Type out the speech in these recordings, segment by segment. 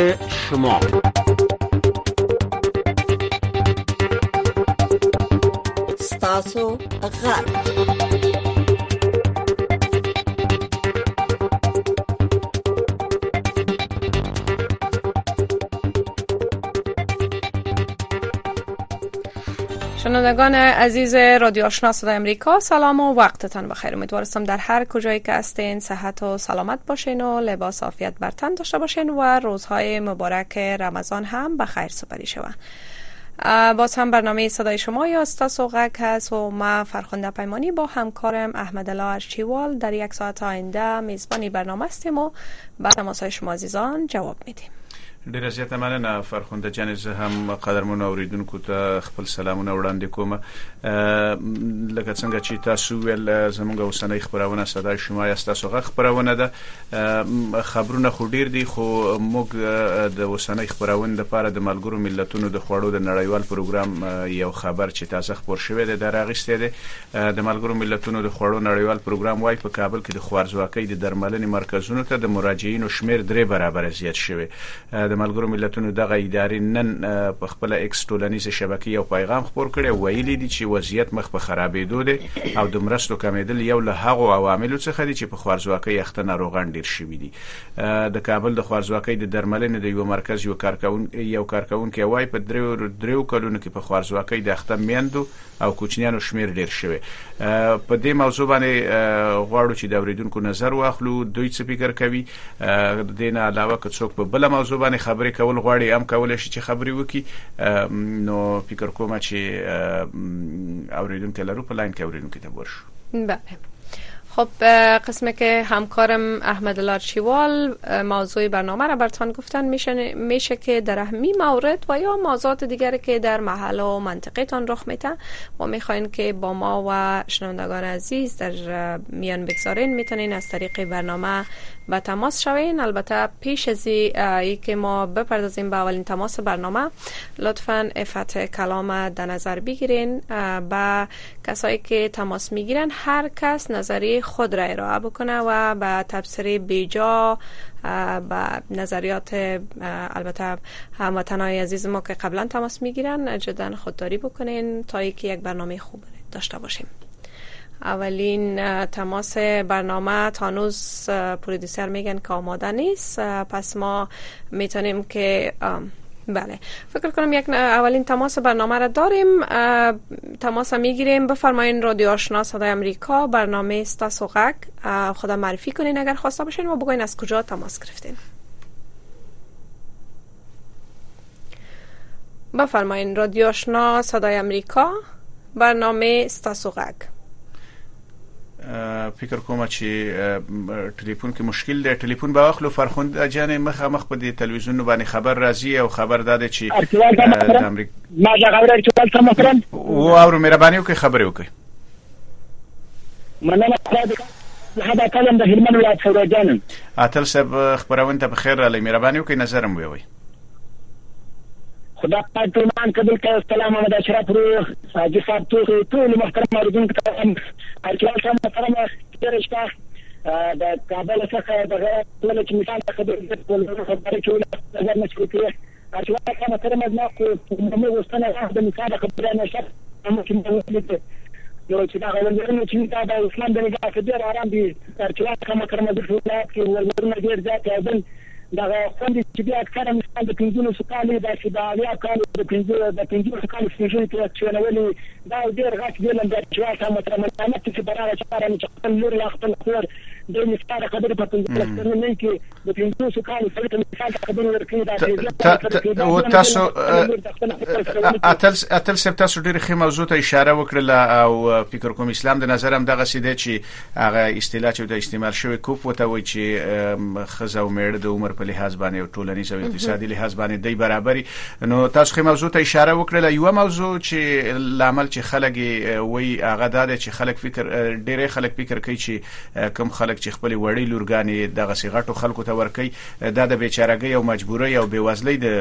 شما. ستاسو غږ. شنوندگان عزیز رادیو آشنا صدای امریکا، سلام و وقتتان بخیر. امیدوارم در هر کجایی که هستین صحت و سلامت باشین و لباس عافیت بر تن داشته باشین و روزهای مبارک رمضان هم بخیر سپری شود. باز هم برنامه صدای شما یا ستاسو غږ هست و ما فرخنده پیمانی با همکارم احمدالله ارچیوال در یک ساعت آینده میزبانی برنامه هستیم و به تماسهای شما عزیزان جواب میدیم. ډیره زیاته مننه فرخنده جان. زه هم قدرمنو اوریدونکو ته خپل سلامونه وړاندې کوم. لکه څنګه چې تاسو ول زموږ اوسنۍ خبرونه صدای شما یا تاسو غږ خبرونه ده. خبرونه خو ډیر دي، خو موږ د اوسنۍ خبرونه لپاره د ملګرو ملتونو د خوړو د نړیوال پروګرام یو خبر چې تازه خبر شوی دی دراغسته دی. د ملګرو ملتونو د خوړو نړیوال پروګرام وايي په کابل کې د خوارزواکۍ د درملنې مرکزونو ته د مراجعینو شمیر 3 برابر زیات شوی. د ملګرو ملتونو دغه ادارې نن په خپل ایکس ټولنیزه شبکې یو پیغام خبر کړی، ویلي دي چې وضعیت مخ په خرابېدو دی او د مرستو کمیدل یو له هغو عواملو څخه دي چې په خوارزواکۍ اخته ناروغان ډیر شوي دي. د کابل د خوارزواکۍ د درملنې د یو مرکز یو کارکونکو وايي په دریو کلونو کې په خوارزواکۍ د اخته میندو او کوچنیانو شمیر ډیر شوی. په دې موضوع باندې غواړو چې د اوریدونکو نظر واخلو، دوی څه فکر کوي. د دې نه علاوه که څوک په بل موضوع باندې خبرې کول غواړي هم کولای شي چې خبرې وکړي. نو فکر کوم چې اوریدونکو لرو په لاین کې اوریدونکو ته ورشو. بله. خب قسمه که همکارم احمدالله ارچیوال موضوع برنامه را براتون گفتن میشه که در همین مورد و یا موضوعات دیگری که در محل و منطقه‌تان رخ میده و میخواین که با ما و شنوندگان عزیز در میان بگذارین، میتونین از طریق برنامه به تماس شوین. البته پیش از این که ما بپردازیم به اولین تماس برنامه، لطفاً افت کلام در نظر بگیرین. با کسایی که تماس میگیرن هر کس نظری خود را ارائه بکنه و به تبصره بیجا با نظریات البته هموطنای عزیز ما که قبلا تماس میگیرن جدا خودداری بکنین تا اینکه یک برنامه خوب داشته باشیم. اولین تماس برنامه تانوز پرودیسر میگن که آماده نیست، پس ما میتونیم که بله فکر کنم یک اولین تماس برنامه را داریم. تماس میگیریم. بفرمایین رادیو آشنا صدای امریکا، برنامه ستاسو غږ. خدا معرفی کنین اگر خواسته باشین و بگوین از کجا تماس گرفتین. بفرمایین رادیو آشنا صدای امریکا، برنامه ستاسو غږ. فکر کوم چې ټلیفون کې مشکل دی. ټلیفون به واخلو. فرخنده جان مخ په دې تلویزیون باندې خبر راځي او خبر داده چې د امریکا ما خبره چې تاسو مکرم او مهرباني وکړئ خبرې وکړئ. مننه. هذا کلم د هلمند ولایت سوراجان. اتل صاحب خبرونه ته بخیر علی، مهرباني وکړئ نظرم ویوي. خدا پاک مان قبول کړه. السلام محمد اشرف روح حاجی صاحب ټول محترم اوریدونکو ته ارچوال صاحب محترم درشته د کابل څخه د ټول چې مثال خبرې کوي نظر مشکوک دی. ارچوال صاحب محترم ما کو موږ وستنه د مثال خبرې نشه ممکن ته نو چې دا غوړنه چې دا د اسلام د نگاه کې ډېر آرام دي. ارچوال صاحب محترم د ټولنې کې ورونه ډېر ځای دی. دا خوندې چې بیا اکثره مثال د 15 سکالي د شدالیا کال د 15 سکالي سپیشل کې چلولي دا ډېر غاټ دی. لنډه چې تاسو مترمنه چې برابر چاره چې خپل لور لا خپل خور د مثال خبرې په 15 نه کې د 15 سکالي سره مثال خبرې ورکړي. دا او تاسو اتل سپ تاسو ډېر ښه موضوع ته اشاره وکړه او فکر کوم اسلام د نظر هم دغه سیده چې هغه اصطلاح چې د استعمال شوی کوف وته وي چې خزه او مېړه د عمر په لحاظ باندې او ټولنیز او اقتصادي لحاظ باندې دی برابرۍ. نو تاسو خو موضوع ته اشاره وکړه. یو موضوع چې لامل چې خلک وي هغه دا چې خلک فکر ډېر خلک فکر کوي چې کم خلک چې خپل وړي لورګانې دغه صيغټو خلکو ته ورکي دا د بیچارهګۍ او مجبورۍ او بیوزلۍ د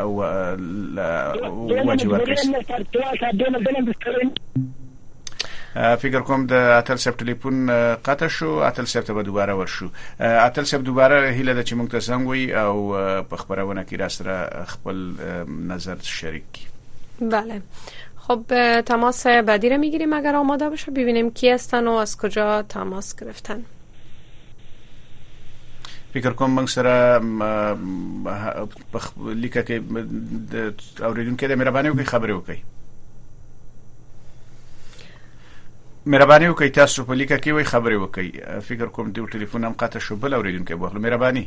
وجه ورکړي. فکر کوم د اتل سپ ټلیفون قطع شو، اتل سپ ته دوباره ورشو. اتل سپ دوباره هیله د چې موږ ته زنګ وي او په خبرونه کې را سره خپل نظر شریک کی. بله خب تماس بعدی رو میگیریم اگر آماده باشه، ببینیم کی هستن و از کجا تماس گرفتن. فکر کوم موږ سره لیکه کې اوریدونکو د مهرباني وکړئ خبرې وکړئ. مهرباني وکړئ تاسو په لیکه کې وي خبرې وکړئ. فکر کوم د ټلیفون هم قطع شو، بل اوریدونکو بخلو. مهرباني.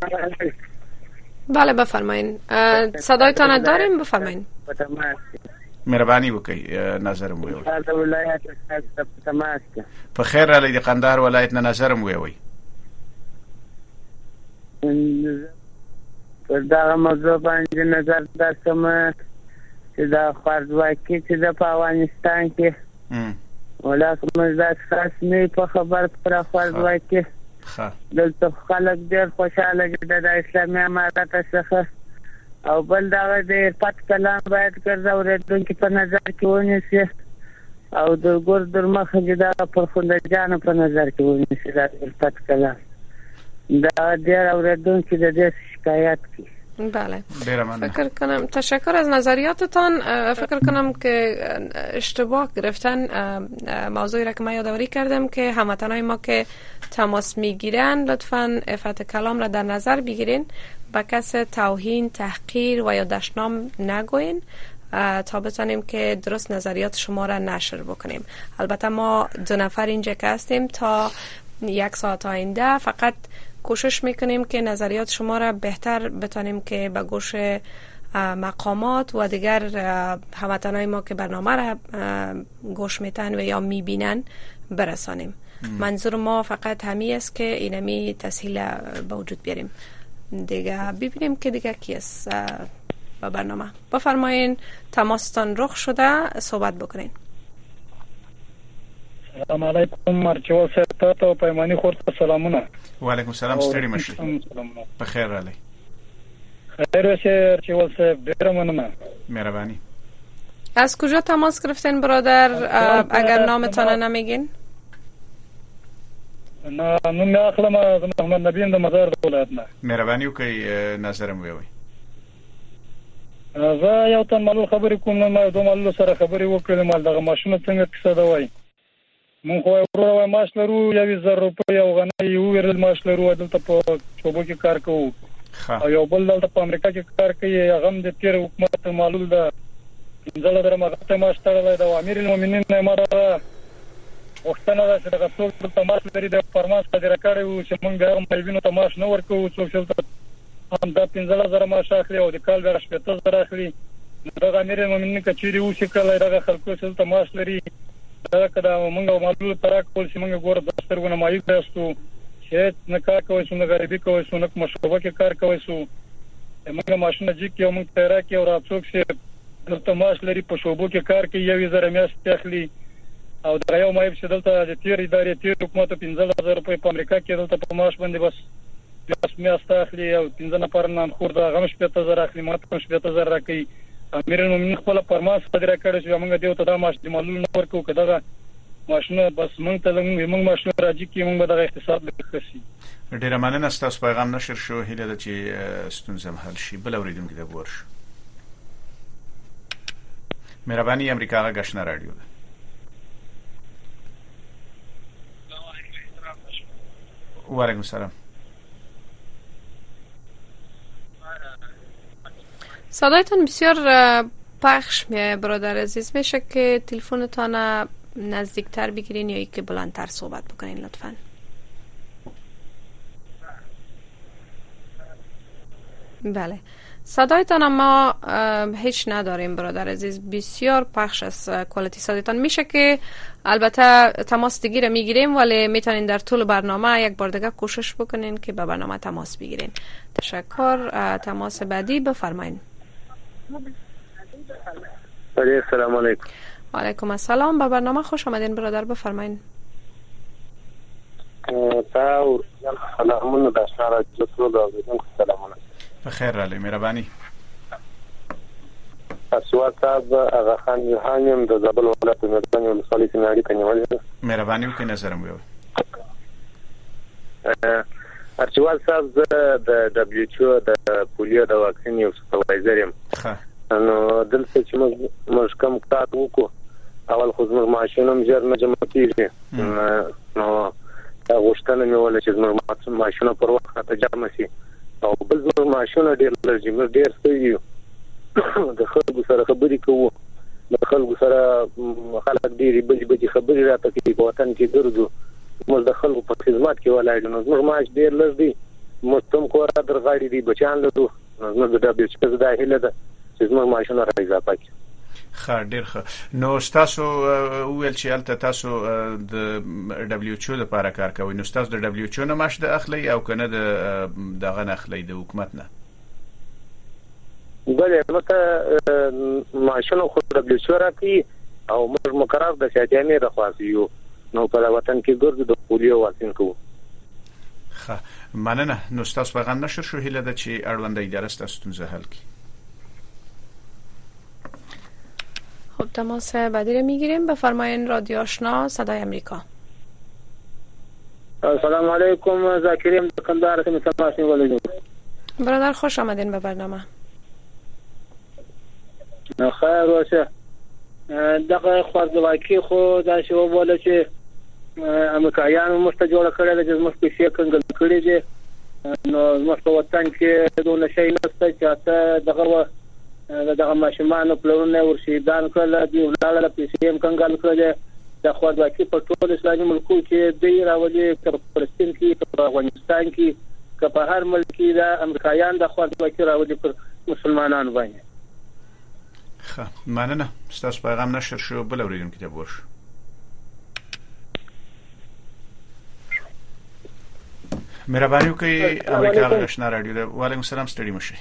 بله بفرمایید، صدایتان داریم، بفرمایید. مهرباني وکړئ نظرم ویوي. په خیر علی د قندهار ولایت نه نظرم ویوي. پر دا موضوع باندې نظر درکم چې دا خوارځواکي چې د افغانستان کې ولکه موږ دا خاص نه په خبر پر خوارځواکي دلته خلک ډېر خوشاله دي د اسلامي امارت څخه، او بل دا د پټ کلام باید ګرځاوریدونکو په نظر کې ونیسي او د ګور در مخه دا پر خوندجان په نظر کې ونیسي دا پټ کلام دا ډېر اوریدونکو د دې شکایت کوي. بله فکر کنم تشکر از نظریاتتان. فکر کنم که اشتباه گرفتن موضوعی را که من یادآوری کردم که هموطنای ما که تماس میگیرن لطفاً عفت کلام را در نظر بگیرین، با کس توهین، تحقیر و یا دشنام نگوین تا بتانیم که درست نظریات شما را نشر بکنیم. البته ما 2 نفر اینجا که هستیم تا 1 ساعت آینده فقط کوشش میکنیم که نظریات شما را بهتر بتانیم که به گوش مقامات و دیگر هموطنای ما که برنامه را گوش میتن و یا میبینن برسانیم. منظور ما فقط همی است که اینمی تسهیل به وجود بیاریم. دیگه ببینیم که دیگه کی است با برنامه. بفرمایین تماستان رخ شده، صحبت بکنین. سلام علیکم مرچو صاحب ته پیمانی خورته سلامونه. و علیکم السلام، ستړي مشي. په خیر رالی. خیر اوسه مرچو صاحب، ډیر مننه. مهربانی. از کجا تماس گرفتین برادر اگر نامتان نمیگین؟ نه نوم اخلم از محمد نبی د مزار ولایت نه. مهربانی وکړئ نظرم ویوي. زه یو تن معلوم خبرې کوم، ما دوه معلوم سره خبرې وکړې، مال دغه ماشوم څنګه کیسه ده وای. مونږ خو ورو معاش لرو 1000 روپۍ او غنۍ یو ورل معاش لرو، دلته په شوبو کې کار کوو. او یو بل دلته په امریکا کې کار کوي، هغه د تیر حکومت معلول ده. ځل در مغته معاش تړلای د امیر المؤمنین نه مره وختونه ده چې دغه څوک دلته معاش لري د فرماس قدر کړو چې مونږ هم ملوینو ته معاش نه ورکوو. څوک چې هم د 15000 معاش اخلي او د کال به 18000 اخلي. دغه امیر المؤمنین کچېری و چې کله دغه خلکو چې ته معاش لري دا کدا مونږه معلول تراک کول چې مونږ ګور دسترونه مایو کړو چې نه کار کوي، څنګه غریبي کوي، څنګه مشروبه کې کار کوي، مونږه ماشینه جی کې مونږ تراک او راڅوک چې دلته معاش لري په شوبو کې کار کوي 1000 میاشت اخلي. او دا یو مایب چې دلته د تیر ادارې تیر حکومت 15000 روپۍ په امریکا کې دلته په معاش باندې بس میاشت اخلي او 15 نفر نن خور دا غم 18000 اخلي، ماته 18000 راکړي. امیر المؤمنین خپل فرماس قدر کړی چې موږ دیو ته دا معاش د معلول نه ورکو، کدا ماشینه بس موږ ته موږ ماشینه راځي کې موږ دغه اقتصاد لکسي. ډیره مننه ستاسو پیغام نشر شو، هیله ده چې ستونزه حل شي. بل اوریدونکو د ورش مهرباني امریکا غشنه رادیو ده. و علیکم السلام. صدایتان بسیار پخش میه برادر عزیز، میشه که تلفنتان نزدیکتر بگیرین یا که بلندتر صحبت بکنین لطفاً. بله صدایتان ما هیچ نداریم برادر عزیز، بسیار پخش از کوالیتی صدایتان. میشه که البته تماس دیگه رو میگیریم ولی میتونین در طول برنامه یک بار دیگه کوشش بکنین که به برنامه تماس بگیرین. تشکر. تماس بعدی بفرمایین. السلام علیکم. و علیکم السلام. به برنامه خوش آمدین برادر، بفرمایین. تاسو سلامونه د شهر جوړو دا سلامونه. بخیر علی مهربانی. ارشیوال صاحب هغه خان یوهانیم د زابل ولایت مردان ولسوالۍ څخه اړیکه نیولې. مهرباني وکړئ نظر مو. ارشیوال صاحب د WHO د پولیو د واکسین یو سپروایزر یم. نو دلته چې موږ کوم کار وکړو اول خو زموږ ماشینم ژر نه جمع کیږي. نو غوښتنه مې وله چې زموږ ماشینه پر وخت ته جمع شي او بل زموږ ماشینه ډېر لږ موږ ډېر ستړي د خلکو سره خبرې کوو د خلکو سره خلک ډېرې بجې خبرې راته کوي په وطن کې ګرځو موږ د خلکو په خدمت کې ولاړ یو. نو زموږ معاش ډېر لږ دی موږ کوم کور درغاړي دي بچیان لرو. نو زموږ د WHO دا هیله ده چې زموږ ماشینه را اضافه کړي. ډېر ښه. نو تاسو ویل چې هلته تاسو د WHO لپاره کار کوئ. نو تاسو د WHO نه معاش د اخلي او کنه دغه نه اخلي د حکومت نه؟ بله مته معاشونه خو WHO راکوي او موږ مقرر د سیاجامې د خواص یو. نو په وطن کې ګرځو د پولیو واکسین کوو. ښه مننه. نو تاسو پیغام نشر شو هیله ده چې اړوند اداره ستاسو ستونزه حل کړي. خب تماس بعدی رو میگیریم. بفرمایین رادیو آشنا صدای امریکا. سلام علیکم. ذاکریم دکاندار هستم. تماس میگیریم. برادر خوش آمدین به برنامه. خیر باشه. دغه خوارځواکي خو دا شی وبوله چې امریکایانو مست جوړ کړل چې موږ په شي کنګل کړی دي. نو موږ په وطن کې دونه شي نشته چې دغه ماشومان پلرونه ورشيدان کړل دي ولادت په سیم کنګل کړل. د خوارځواکي په ټول اسلامي ملکو کې دی راولي په فلسطین کې په افغانستان کې که په هر ملک کې د امریکایان د خوارځواکي راولي پر مسلمانانو باندې. مننه. ستاسو پیغام نشر شو. بل اوریدونکو ته ورش. مهرباني وکړئ امریکا غږ رادیو. وعلیکم السلام. ستړي مشه.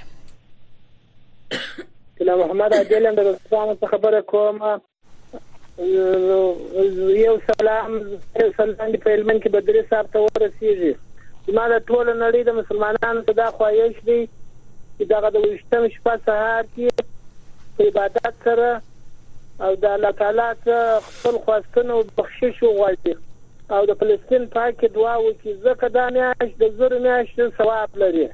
سلام محمد عادل د افغانستان څخه خبره کوم. یو سلام په علمن کې بدري صاحب ته ورسیږي. ما د ټول نړۍ د مسلمانانو ته دا خواهش دی چې دغه د وشتم شپه سهار کې په عبادت سره او د الله تعالی ته خپل خواستنه او بخشش وغواړي او د فلسطین پاک دعا وکړي ځکه دا میاشت د زور میاشت ثواب لري.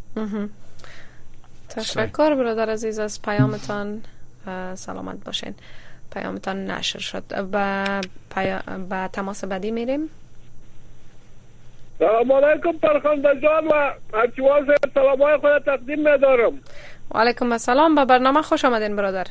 تشکر برادر عزیز از پیامتان. سلامت باشین. پیامتان نشر شد. با تماس بعدی میریم. سلام علیکم فرخنده جان و ارشیوال صاحب سلامای خود تقدیم می‌دارم. و علیکم السلام. به برنامه خوش آمدین برادر.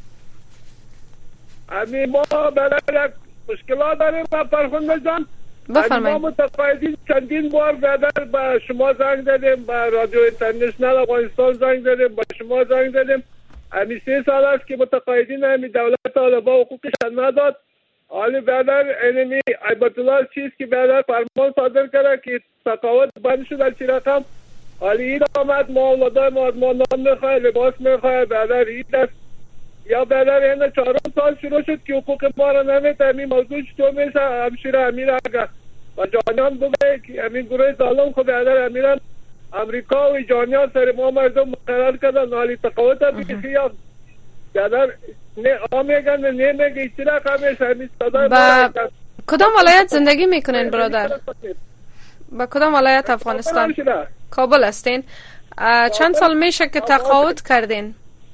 ما برای مشکلات داریم فرخنده جان. بفرمایید. ما متقاعدین چندین بار بعد به شما زنگ زدیم، به رادیو اینترنشنال افغانستان زنگ زدیم، به شما زنگ زدیم. امی 3 سال است که متقاعدین همی دولت طالبان حقوقشان نداد. حالی بعدر اینمی عیبت الله چیز که بعدر فرمان صادر کرده که تقاعد بند شد در چی رقم. حالی این آمد ما اولادای ما نان میخواه، لباس میخواه، بعدر این است. یا بعدر این 4 سال شروع شد که حقوق ما را نمیده. امی موضوع چطور میشه همشیره امیر اگر و جانیان بگه که امین گروه ظالم خود بعدر امیران امریکا و جانیان سر ما مردم مقرر کردن. حالی تقاعد هم بیخیاب بعدر نه آمیگن نه میگه ایچی رقم میشه. با کدام ولایت زندگی میکنین برادر؟ با کدام ولایت افغانستان؟ کابل هستین. چند سال میشه که تقاعد کردین؟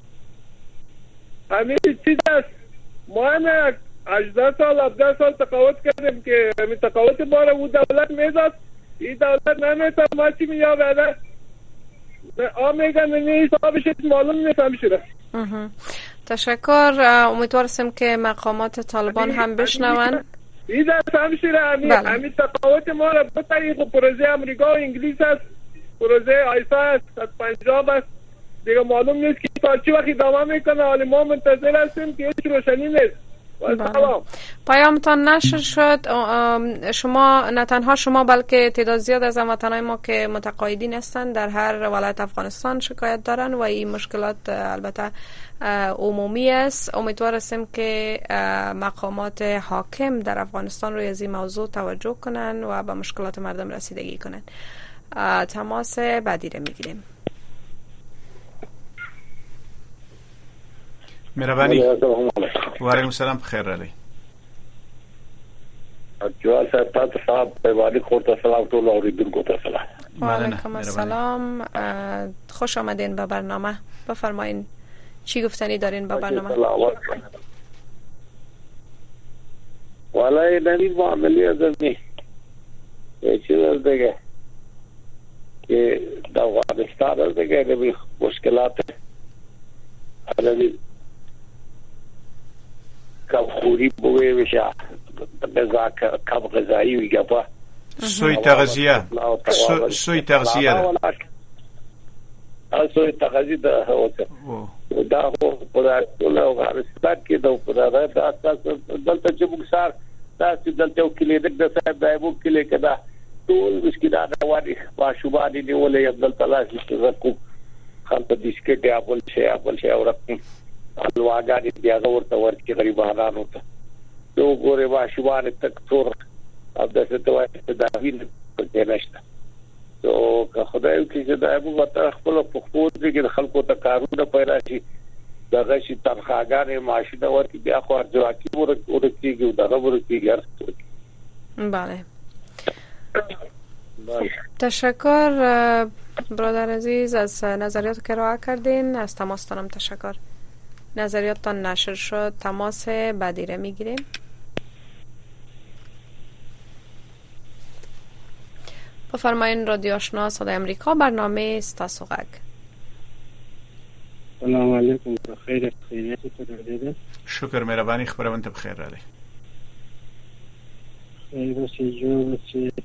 همین چیز است. ما هم 18 سال 17 سال تقاعد کردیم که همین تقاعد ما رو دولت میداد. این دولت نمیده ما چی میاد بعد آمیگن نه حسابش معلوم نیست همیشه. تشکر. امیدوار هستم که مقامات طالبان هم بشنون. این دست همیشه همین تقاعد ما رو بطریق پروژه امریکا و انگلیس است. پروژه آیسا است از پنجاب است. دیگه معلوم نیست که تا چی وقتی ادامه میکنه. حالی ما منتظر هستیم که هیچ روشنی نیست. پیامتان نشر شد. شما نه تنها شما بلکه تعداد زیاد از هموطنان ما که متقاعدین هستند در هر ولایت افغانستان شکایت دارن و این مشکلات البته عمومی است. امیدوار هستیم که مقامات حاکم در افغانستان روی از این موضوع توجه کنن و به مشکلات مردم رسیدگی کنن. تماس بعدی رو میگیریم. مهرباني. وعلیکم السلام، په خیر راغلی. جوال صاحب تاسو صاحب په وادي خورته سلام ټول اوریدونکو ته سلام. وعلیکم السلام، خوش آمدین به برنامه. بفرمایید چی گفتنی دارین به برنامه؟ والله نوید معاملی ازمی یه چیز دیگه که در افغانستان دیگه نوید مشکلات نوید کم خوری بوی بشه کم غذایی ویگه با سوی تغذیه سوی تغذیه سوی تغذیه دا خو په ټول افغانستان کې د پراره د اساس دلته چې موږ سره تاسو دلته کلیدک د صاحب دایو کلی کدا ټول مشکلات رواني ماشومان نیولې دلته لاسي رکو خلک د سکټ اپل شي او رقم الواګانی بیا ورته ورته غریبانو ته نو ګوره ماشومان تک تور او د څه توای د داوین په نشته تو که خدای کې چې دایو وته خپل پخپور کې خلکو ته کارونه پیدا شي دغه شي تنخواګانې معاشونه ورته بیا خو ارزواکي ورکیږي دغه ورکیږي. بله، تشکر برادر عزیز از نظریات که ارائه کردین. از تماستانم تشکر. نظریاتتان نشر شد، تماس بعدی را میگیریم. بفرمایین رادیو آشنا صدای امریکا، برنامه ستاسو غږ. سلام علیکم، بخیر خیریت. شکر، مهربانی، خبرونه بخیر راغلی. خیر اوسې جوړ اوسې.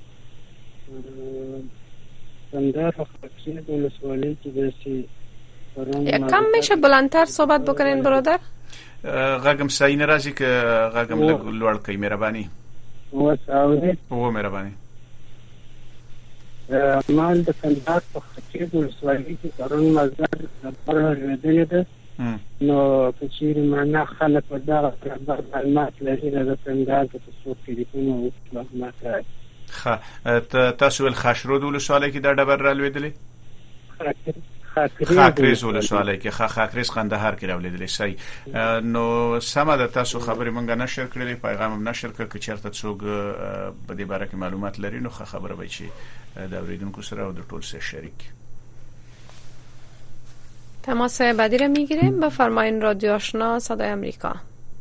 کندهار خاکریز ولسوالۍ کې داسې کم میشه بلندتر صحبت بکنین برادر؟ غږم صحیح نه راځي که غږم لږ لوړ کړئ مهرباني. اوس اورئ؟ او مهرباني. مال د کندهار په خاکریز ولسوالۍ کې پرون مازدیګر خبره لري ده. نو که چیرې معنا خلک په دغه خبر معلومات لري د کندهار په څو ټلیفون او معلومات راځي. تاسو ول خاشرود ولسوالۍ کې دا ډبر را لویدلې؟ خاکریز ولسوالۍ کې خاکریز قندهار کې راولېدلې. صحیح. نو سمه ده، تاسو خبرې مونږ نشر کړلې، پیغام هم نشر کړ. که چېرته څوک په دې باره کې معلومات لري نو خبره به چې د اوریدونکو سره او د ټول سره شریک. تماس بعدی را میگیریم. بفرمایین رادیو آشنا صدای امریکا.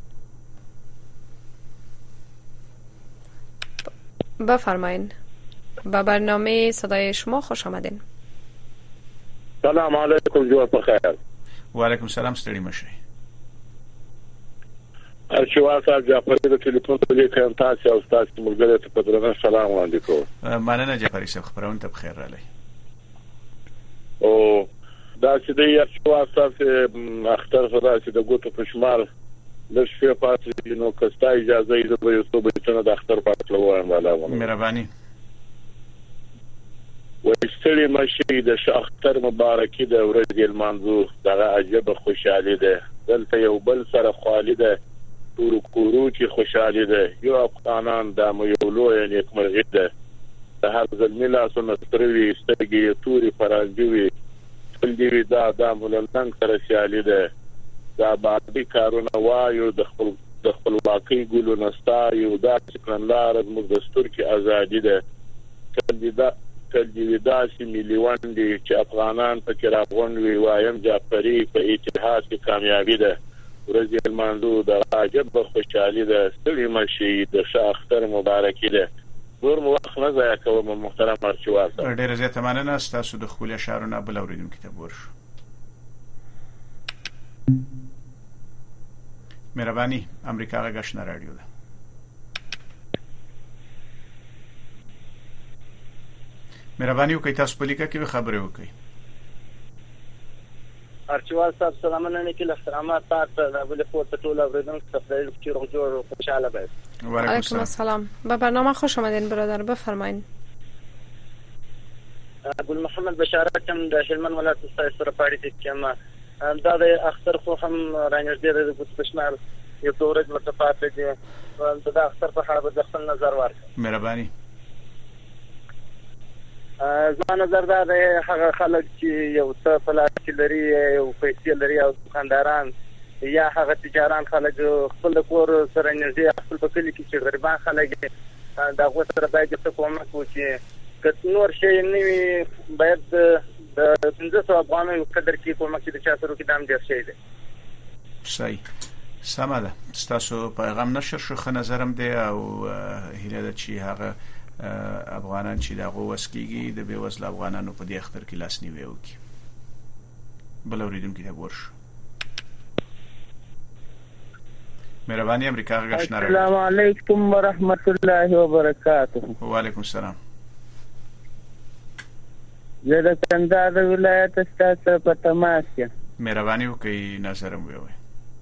بفرمایین، با برنامه صدای شما خوش آمدین. سلام علیکم، جواب بخیر. و علیکم السلام، ستړي مشئ. ارشیوال صاحب جعفری د ټلیفون په لیکم تاسو او تاسو ملګری ته په درنه سلام وړاندې کوم. مننه جعفری صاحب، خبرونه ته بخیر راغلی. او دا چې د ارشیوال صاحب اختر خدا چې د ګوتو په شمال د شپې پاتې نو کستا اجازه یې د یو څو بچنه د اختر پاتې لوم والا. مهرباني. وستړي مشي د اختر مبارکي د ورځې المنځو دغه عجب خوشاله ده. دلته یو بل سره خالی ده، ټول کورو چې خوشاله ده. یو افغانان د یو لوی نیکمرغي ده. د هر ځل لاسو نستروي سترګې توري فرانجوي ټول دی دا د مولنګ سره سیالي ده. دا باندې کارونه وایو د خپلواکۍ ګلو نستا یو دا څنګه موږ دستور کې ازادي ده. کله چې مليون دي چې افغانان په کې راغونډوي وایم جعفری په اتحاد کې کامیابی ده. ورځې المنځو د عجب خوشحالي ده. ستړي مشي د اختر مبارکي ده. نور وخت نه ضایع کوم محترم ارشیوال صاحب. ډېر زیات مننه ستاسو د خپل اشعارونه بل اوریدونکو ته ورشو. مهرباني، امریکا غږ آشنا رادیو ده. مهرباني وکړئ تاسو په لیکه کې خبرې وکړئ. ارشیوال صاحب سلامونه کې احترامات تاسو د بل فوت ټول اوریدونکو ته خپل چې جوړ خوشاله باش. و علیکم السلام، به برنامه خوش آمدین برادر. بفرمایید. ګل محمد بشارت هم د هلمند ولایت سره پاړی چې ما دا د اختر خو هم رانږدې د پښتنار یو څورج متفاوت دي. دا اختر په اړه د خپل نظر ورکړه. مهرباني. زما نظر دا د هغه خلک چې یو څه فلاح لري، یو پیسې لري او دکانداران یا هغه تجاران خلک خپل کور سره نږدې خپل په کلی کې چې غریبان خلک دا غو سره باید څه کومک وکړي که نور شي نه باید د 1500 افغانانو قدر کې کومک چې چا سره کې دام ډیر شي دی. صحیح سمه ده. تاسو پیغام نشر شو خو نظرم دی او هیله ده چې هغه افغانان چې دغه وسکیږي د بیوزل افغانانو په دې اختر کې لاس نیوي وکړي. بل اوریدونکو ته ورشو. مهرباني امریکا غشنه. السلام علیکم ورحمت الله وبرکاته. وعلیکم السلام. زه د کندهار ولایت ستاسو په تماس یم. مهرباني وکړئ نظر مو ووایئ.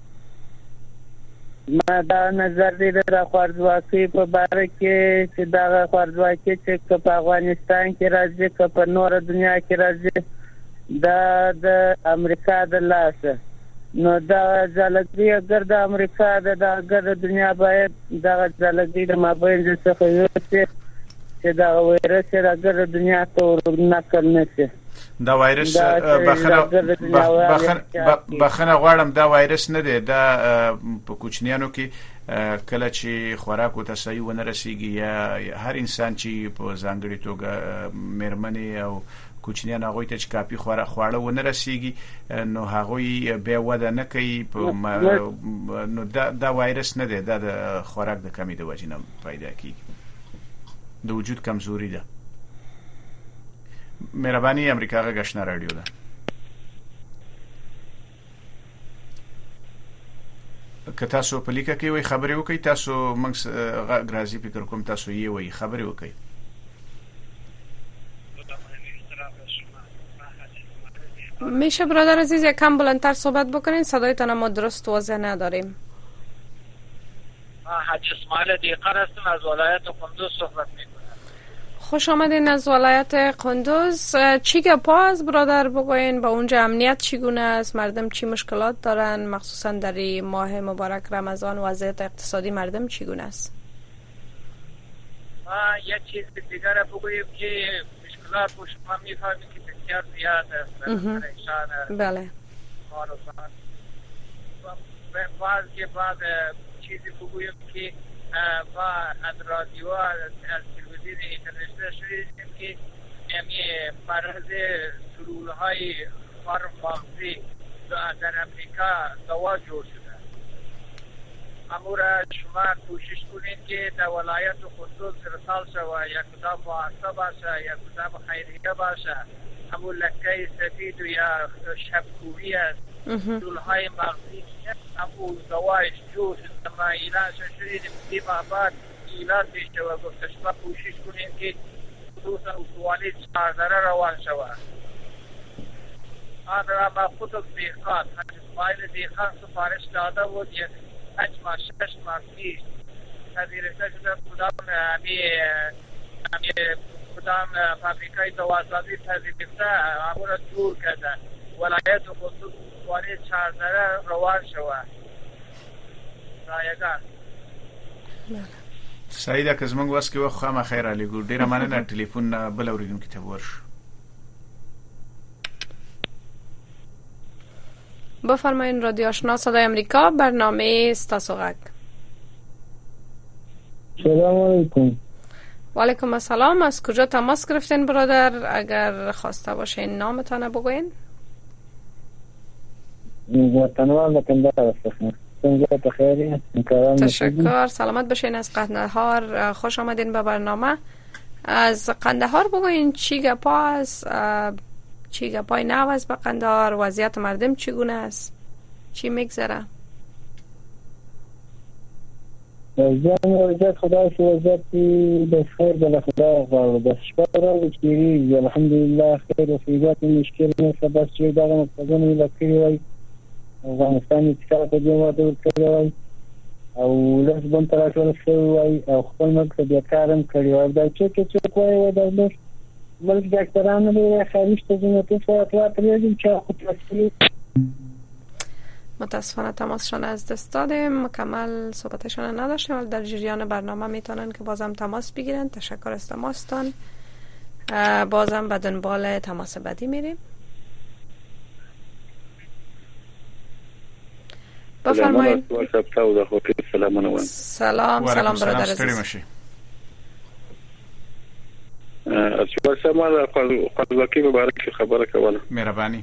ما دا نظر دی د خوارځواکۍ په باره کې چې دا خوارځواکۍ چې په افغانستان کې راځي که په نوره دنیا کې راځي دا د امریکا د لاسه نو دا ځلګي اگر د امریکا د اگر د دنیا باید دا ځلګي د مابین څخه یوسي چې دا وایرس اگر د دنیا ته نقل نشي. دا وایرس بخنه غواړم دا وایرس نه دی. دا په کوچنیانو کې کله چې خوراک او تصحیح ونه رسیږي یا هر انسان چې په ځانګړي توګه مېرمنې او کوچنیان هغه ته چې کافي خواړه ونه رسیږي نو هغه به وده نه کوي نو دا وایرس نه دی. دا د خوراک د کمی د وجې نه پیدا کیږي. د وجود کمزوري ده. مهرباني امریکا غشنه رادیو ده. که تاسو په لیکه کې وي خبرې وکړئ. تاسو موږ غرازي فکر کوم تاسو یې وي خبرې وکړئ. میشه برادر عزیز یکم بلندتر صحبت بکنین؟ صدایتان ما درست واضح نداریم. حاج اسماعیل دیقر هستم از ولایت قندوز صحبت میکنم. خوش آمدین از ولایت قندوز. چی گپا از برادر بگوین؟ با اونجا امنیت چگونه است؟ مردم چی مشکلات دارن؟ مخصوصا در این ماه مبارک رمضان وضعیت اقتصادی مردم چگونه است؟ یک چیز دیگر بگویم که مشکلات رو شما میفهمید که بسیار زیاد است. بله. بعد چیزی بگویم که با از رادیو از تلویزیون اینترنشنال شدیم که فرض سلول های فارم مغزی در امریکا دوا جور شده. امورا شما کوشش کنید که در ولایت قندوز ارسال شود یا کدام مؤسسه باشه یا کدام خیریه باشه همون لکه سفید و یا شبکوبی است سلول های مغزی همون دوایش جور شده. ما ایلان شدیم دیما بعد ایلان بیشته و گفته شما کوشش کنیم که خصوصا اتوانی 14 روان شود. آن را ما خود دیخان اسماعیل دیخان سفارش داده بود یک 5 ماه 6 ماه پیش پذیرفته شده. کدام فابریکای دواسازی پذیرفته همون را دور کرده. ولایت قندوز اتوانی 14 روان شود. رایگان سعیده که زمونږ وس کې وخت خامہ خیر علی ګور ډیره مننه. ټلیفون بل اوریدونکو ته ورشو. بفرمایید رادیو آشنا صدای امریکا برنامه استاسوغک. سلام علیکم. و علیکم السلام. از کجا تماس گرفتین برادر؟ اگر خواسته باشین نامتان بگوین. وطنوال کندهار هستم. تشکر. سلامت باشین. از قندهار خوش آمدین به برنامه. از قندهار بگوین چی گپا است؟ چی گپای نو است به قندهار؟ وضعیت مردم چگونه است؟ چی میگذره؟ وضعیت خدا شو وضعیتی بخیر بلا خدا غار بس شکر را بچیری الحمدلله خیر و فیضات مشکل نیست. بس چی داغ مقتضان لکری وی افغانستان اتکار په دیوه دور کړی وای او لاس بم تراټول شوی وای او خپل ملک بیا کارم کړی وای. دا چې وای د ملک ډاکټرانو له خارج ته ځنه ته پریږدي چې خو تاسو متاسفانه تماسشان از دست دادیم. مکمل صحبتشان نداشتیم ولی در جریان برنامه میتونن که بازم تماس بگیرن. تشکر از تماستان. بازم به دنبال تماس بعدی میریم. بفرمایید. سلام برادر عزیز. ارچوال صاحب ما خپلواکي مبارک خبره کوله. مهرباني.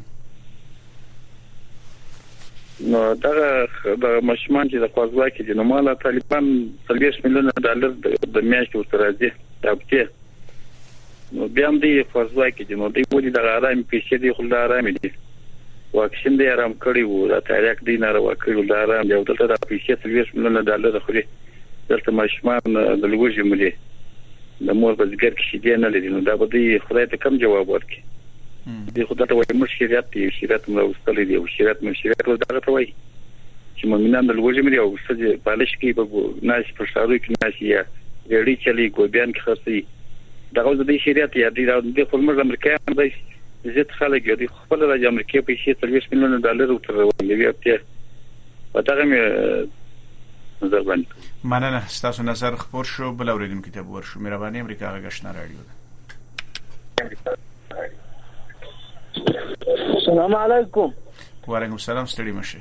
نو دا مشمان چې د خپلواکي د نوماله طالبان 30 میلیون ډالر د میاشتې ورته راځي. نو بیا هم دی خپلواکي د نو دی ودی د آرام پیسې دی خو د آرام دي. واکسین دی آرام کړی وو دا تاریخ دی نه راوکړل د آرام دی او دلته د پیسې 30 میلیون ډالر خوري. دلته مشمان د لوګي ملي د مور په ذکر کې شې نه لري. نو دا به دی خدای ته کم جواب ورکړي. دی خدای ته وایي مشکلات دي شریعت موږ وستلې دی او شریعت ورته ته وایي چې مؤمنان د لوګي ملي او سجه پالش کې په ناش په شارو کې ناشي یا ریډي چلی ګوبیان کې خاصي دغه د شریعت یا د خپل امریکایان د عزت خلک دی خپل راځي امریکا په شي 30 میلیون ډالر ورته ویل ته پاتره مې نظر باندې مننه. ستاسو نظر خبر شو بل اوریدونکو ته ورشو. مهرباني امریکا غشنا رادیو. السلام علیکم. وعلیکم السلام. ستړي مشه.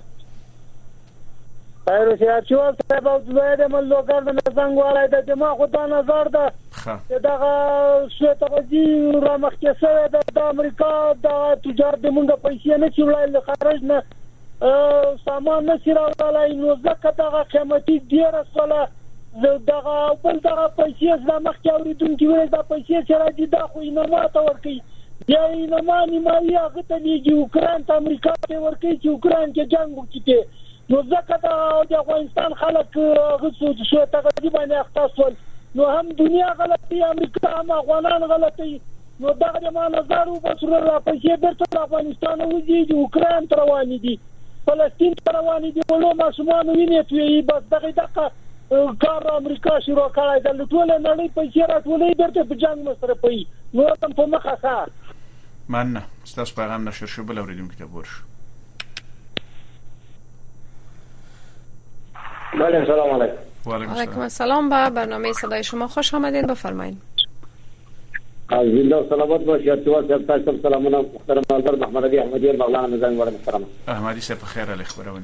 خیر شه چې او صاحب او زه د ملګر د نظام غواړی د جما خدای نظر ده. دغه شته غوږی را مخکې سره د امریکا د تجار د مونږ پیسې نه چولای خارج نه سامان نه چیرولای نو ځکه دغه قیمتي ډیره سره دغه بل دغه پیسې زما مخکې اوریدونکو ویل دا پیسې چې راځي دا خو یې نه ماته ورکي یا یې نه مانی مالي هغه ته دیږي اوکران ته امریکا ته ورکي چې اوکران کې جنگ وکړي. نو ځکه د افغانستان خلک غوښتل چې تقریبا نه اختصول نو هم دنیا غلطي امریکا هم افغانان غلطي. نو دغه ما نظر وبصره را پیسې درته افغانستان وځي اوکران ته روان دي فلسطین ته روان دي ولو ماشومان ویني توي بس دغه کار امریکا شروع کړی د ټول نړۍ پیسې راټولې درته په جنگ مصرفي. نو تم په مخه ښه مننه. ستاسو پیغام نشر شو بل اوریدونکو ته ورشو. بله سلام علیکم. وعلیکم السلام. با برنامه صدای شما خوش آمدید. بفرمایید. زنده سلامت باشید. تو تاسو سلامونه محترم حضرت محمد علی احمدی مولانا نظام وړ محترم احمدی صاحب خیر علی خبرونه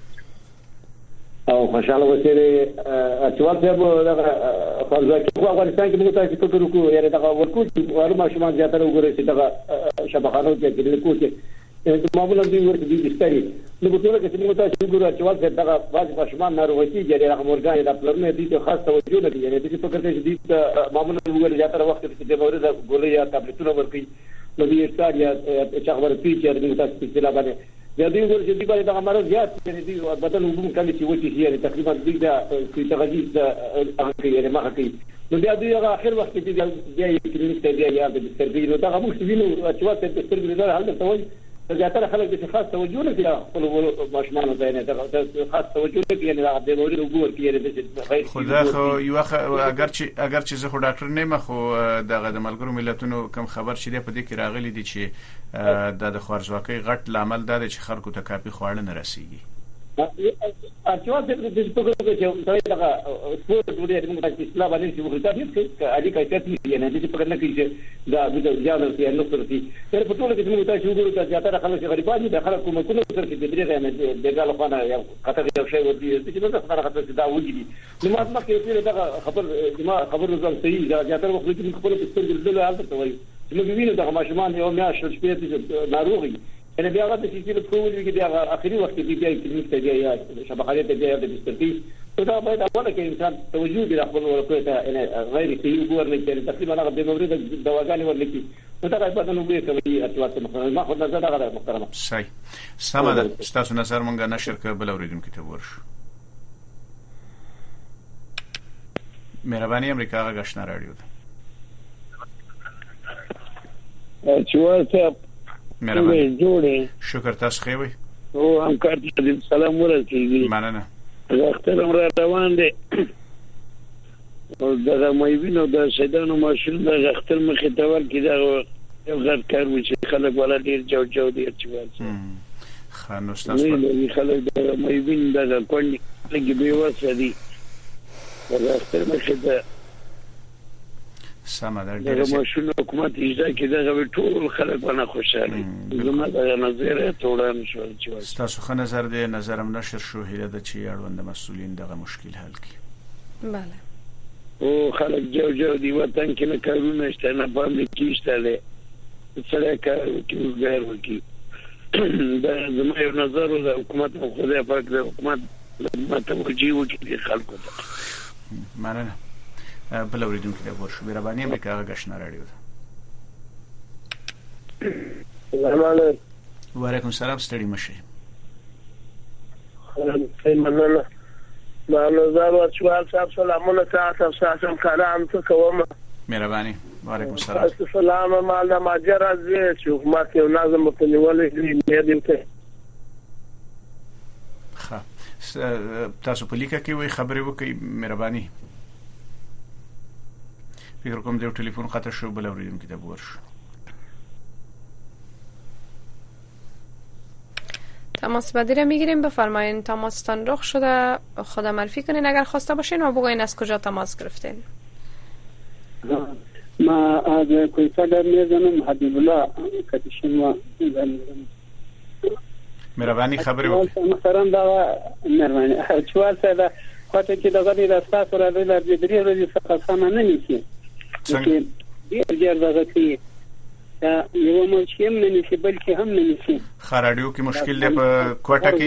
او خوشاله وسیله اچوال ته دغه خپل ځکه افغانستان کې موږ تاسو ته وکړو یاره دغه ورکو ورو ماشومان زیاتره وګورئ چې دغه شبکانو کې د کوټه معمولا دوی ورته دي استری نو په ټول کې چې موږ تاسو وګورئ اچوال ته دغه بعض ماشومان ناروغي جری رقم ورګان د پلرونه دي ته خاص توجه نه کوي یعنی د څه فکر چې دي معمولا وګورئ زیاتره وخت کې د مورید ګولې یا ټابلیټونه ورکي نو دې استاد یا چې خبره پیچ د تاسو په اصطلاح باندې د دې ورته چې دی باندې مرض زیات دي بدن وګم کله چې وتی شي تقریبا دې دا چې تغذیه هغه کې ما کوي نو بیا دوی هغه اخر وخت کې بیا کلینیک ته بیا یاد د سربي نو دا موږ وینو چې وخت د سربي نه حل ته وایي زیاتره خلک د خاص توجه نه کوي خپل ماشومان ته نه خاص توجه نه کوي نه د مورید وګور کې د خدا خو یو اگر چې زه خو ډاکټر نه یم خو دغه د ملګرو ملتونو کوم خبر چې په دې کې راغلي دي چې د خوارزواکۍ غټ لامل دا دی چې خلکو ته کافي خواړه نه رسیږي. اچوال د دې په کومه چې دا دغه سپورت ډوډۍ د موږ د اسلام باندې چې وګورئ تاسو چې اړي کوي چې نه دي په کنه کې چې دا د ځانو کې نو پرتي تر په ټول کې موږ تاسو وګورئ چې زیاتره خلک غریبان دي د خلکو کومه سره کې د دې نه د ګالو خانه یو خطر یو شی ودی چې موږ څنګه خطر دا وګړي نو ما مخکې دغه خبر نظام صحیح زیاتره وخت کې خپل په سترګې دلته حالت ته وایي چې موږ وینو دغه ماشومان یو میاشت شپې ناروغي انا بیا غته چې په کول کې بیا اخري وخت کې بیا کلینیک ته بیا شبکې ته بیا د دسترګي دا باید اوله کې انسان توجه دي خپل ورکو ته ان غیر صحیح وګورنه چې تقریبا هغه د مورید دواګانې ورلکی نو دا باید نو به کوي اتوات ما خو نظر هغه محترمه صحیح سمه ستاسو نظر مونږه نشر کړ بل اوریدونکو ته ورشو. مهرباني امریکا غشنا رادیو اچوال ته مهرباني جوړه شکر تاسو خوي او همکار دې سلام ورکړي مننه اخترم را روان دي او دا مې وینم دا شیدانو ماشین دا اختر مخې ته ورکی دا یو غټ کار و چې خلک ولا ډیر جو دي چې خانو تاسو خلک دا مې وینم دا کوڼي لګي به وسه دي دا اختر مخې ته سم در دغه ماشین حکومت اجرا کې دغه ټول خلک باندې خوشاله زما د نظر ته وړاندې شو چې تاسو خو نظر دې نظرم نشر شو هله د چې اړوند مسولین دغه مشکل حل کړي. بله او خلک جو دی وطن کې نه کارونه شته نه باندې کیشته له څه کار کې غیر وکي دا زما یو نظر د حکومت او خدای پاک د حکومت متوجي وکړي خلکو ته. مننه. بل اوریدونکو ته ورشو مهرباني امریکا غشنا راډیو. وعلیکم السلام ستړي مشه. مننه. نظر ورچوال صاحب سلامونه تاسو کارام څه کوم. مهرباني. وعلیکم السلام. السلام مال ماجر از حکومت یو نظم په نیولې دی ته. ښه تاسو په لیکه کې وي خبرې وکړئ مهرباني. فکر کوم د ټلیفون خاطر شو بل اوریدونکو ته ورشو. تماس بعدی را میگیریم. بفرمایین تماستان رخ شده خود معرفی کنین اگر خواسته باشین و بگوین از کجا تماس گرفتین. ما از کویتا در میزنم حبیب الله کتشنوا مهربانی خبری وکړئ. مثلا دا مهرباني چوال سره کوته کې دغه د اساس را د درې ورځې څخه سم نه نیسی چې ډیر دغه کې یو مشکل نه نیسی بلکې هم نه نیسی. خراډیو کې مشکل دی په کوټه کې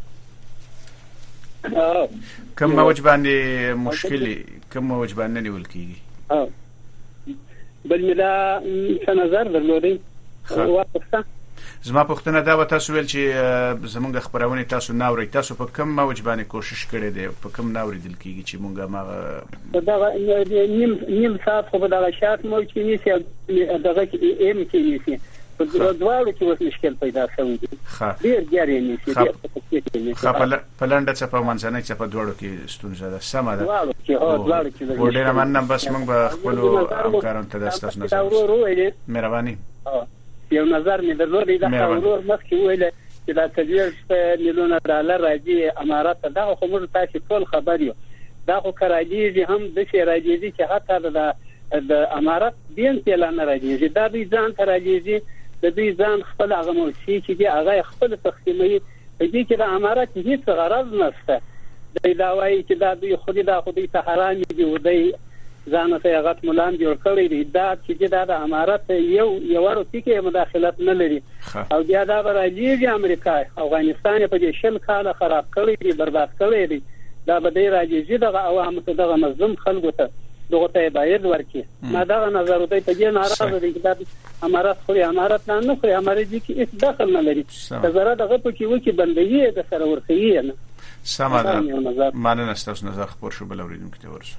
کوم موج باندې مشکل کوم موج باندې نیول کیږي. بل مدا څه نظر درلودي واپسه زما پوښتنه دا و تاسو ویل چې زمونږ خبرونه تاسو ناوړی تاسو په کوم موج باندې کوشش کړی دی په کوم ناوړی دل کیږي چې مونږه ما دا نیم ساعت خو دا شات مو چې نیسی دغه ایم کې نیسی په دواړو کې وس مشکل پیدا شوی دی. ډیر جاری نیسی په لنډه څه په منځنۍ څه په دواړو کې ستونزه ده. سم ده دواړو کې ډیر مننه. بس مونږ به خپل همکارانو ته تاسو نظر مهرباني یو نظر مې درلودی دا ورور مخکې ویل چې دا $30 میلیون راځي امارات ته. دا خو موږ تاسو ټول خبر یو. دا خو کراجي هم د شي راځي چې حتی د امارات دین ته اعلان راځي. دا دوی ځان ته راځي د دوی ځان خپل هغه موشي چې دی هغه خپل تقسیمي په دې کې د امارات هیڅ غرض نشته. دا وایي چې دا دوی خودي ته حرام دي او دوی ځان ته هغه ملان جوړ کړی دی. دا چې د امارات یو ورته کې مداخلت نه لري او بیا دا راځي امریکا افغانستان په دې شل کال خراب کړی دی برباد کړی دی. دا به دی راځي دغه عوام ته دغه مظلوم خلکو ته دغه ته باید ورکړي. ما دا نظر ته په دې ناراضه دي چې امارات خو امارات نه خو امارات دي کې هیڅ دخل نه لري. زړه دغه په کې وکی بندي د سره ورخي نه. سمه ده. مننه تاسو نظر خبر شو بل اوریدونکو ته ورسو.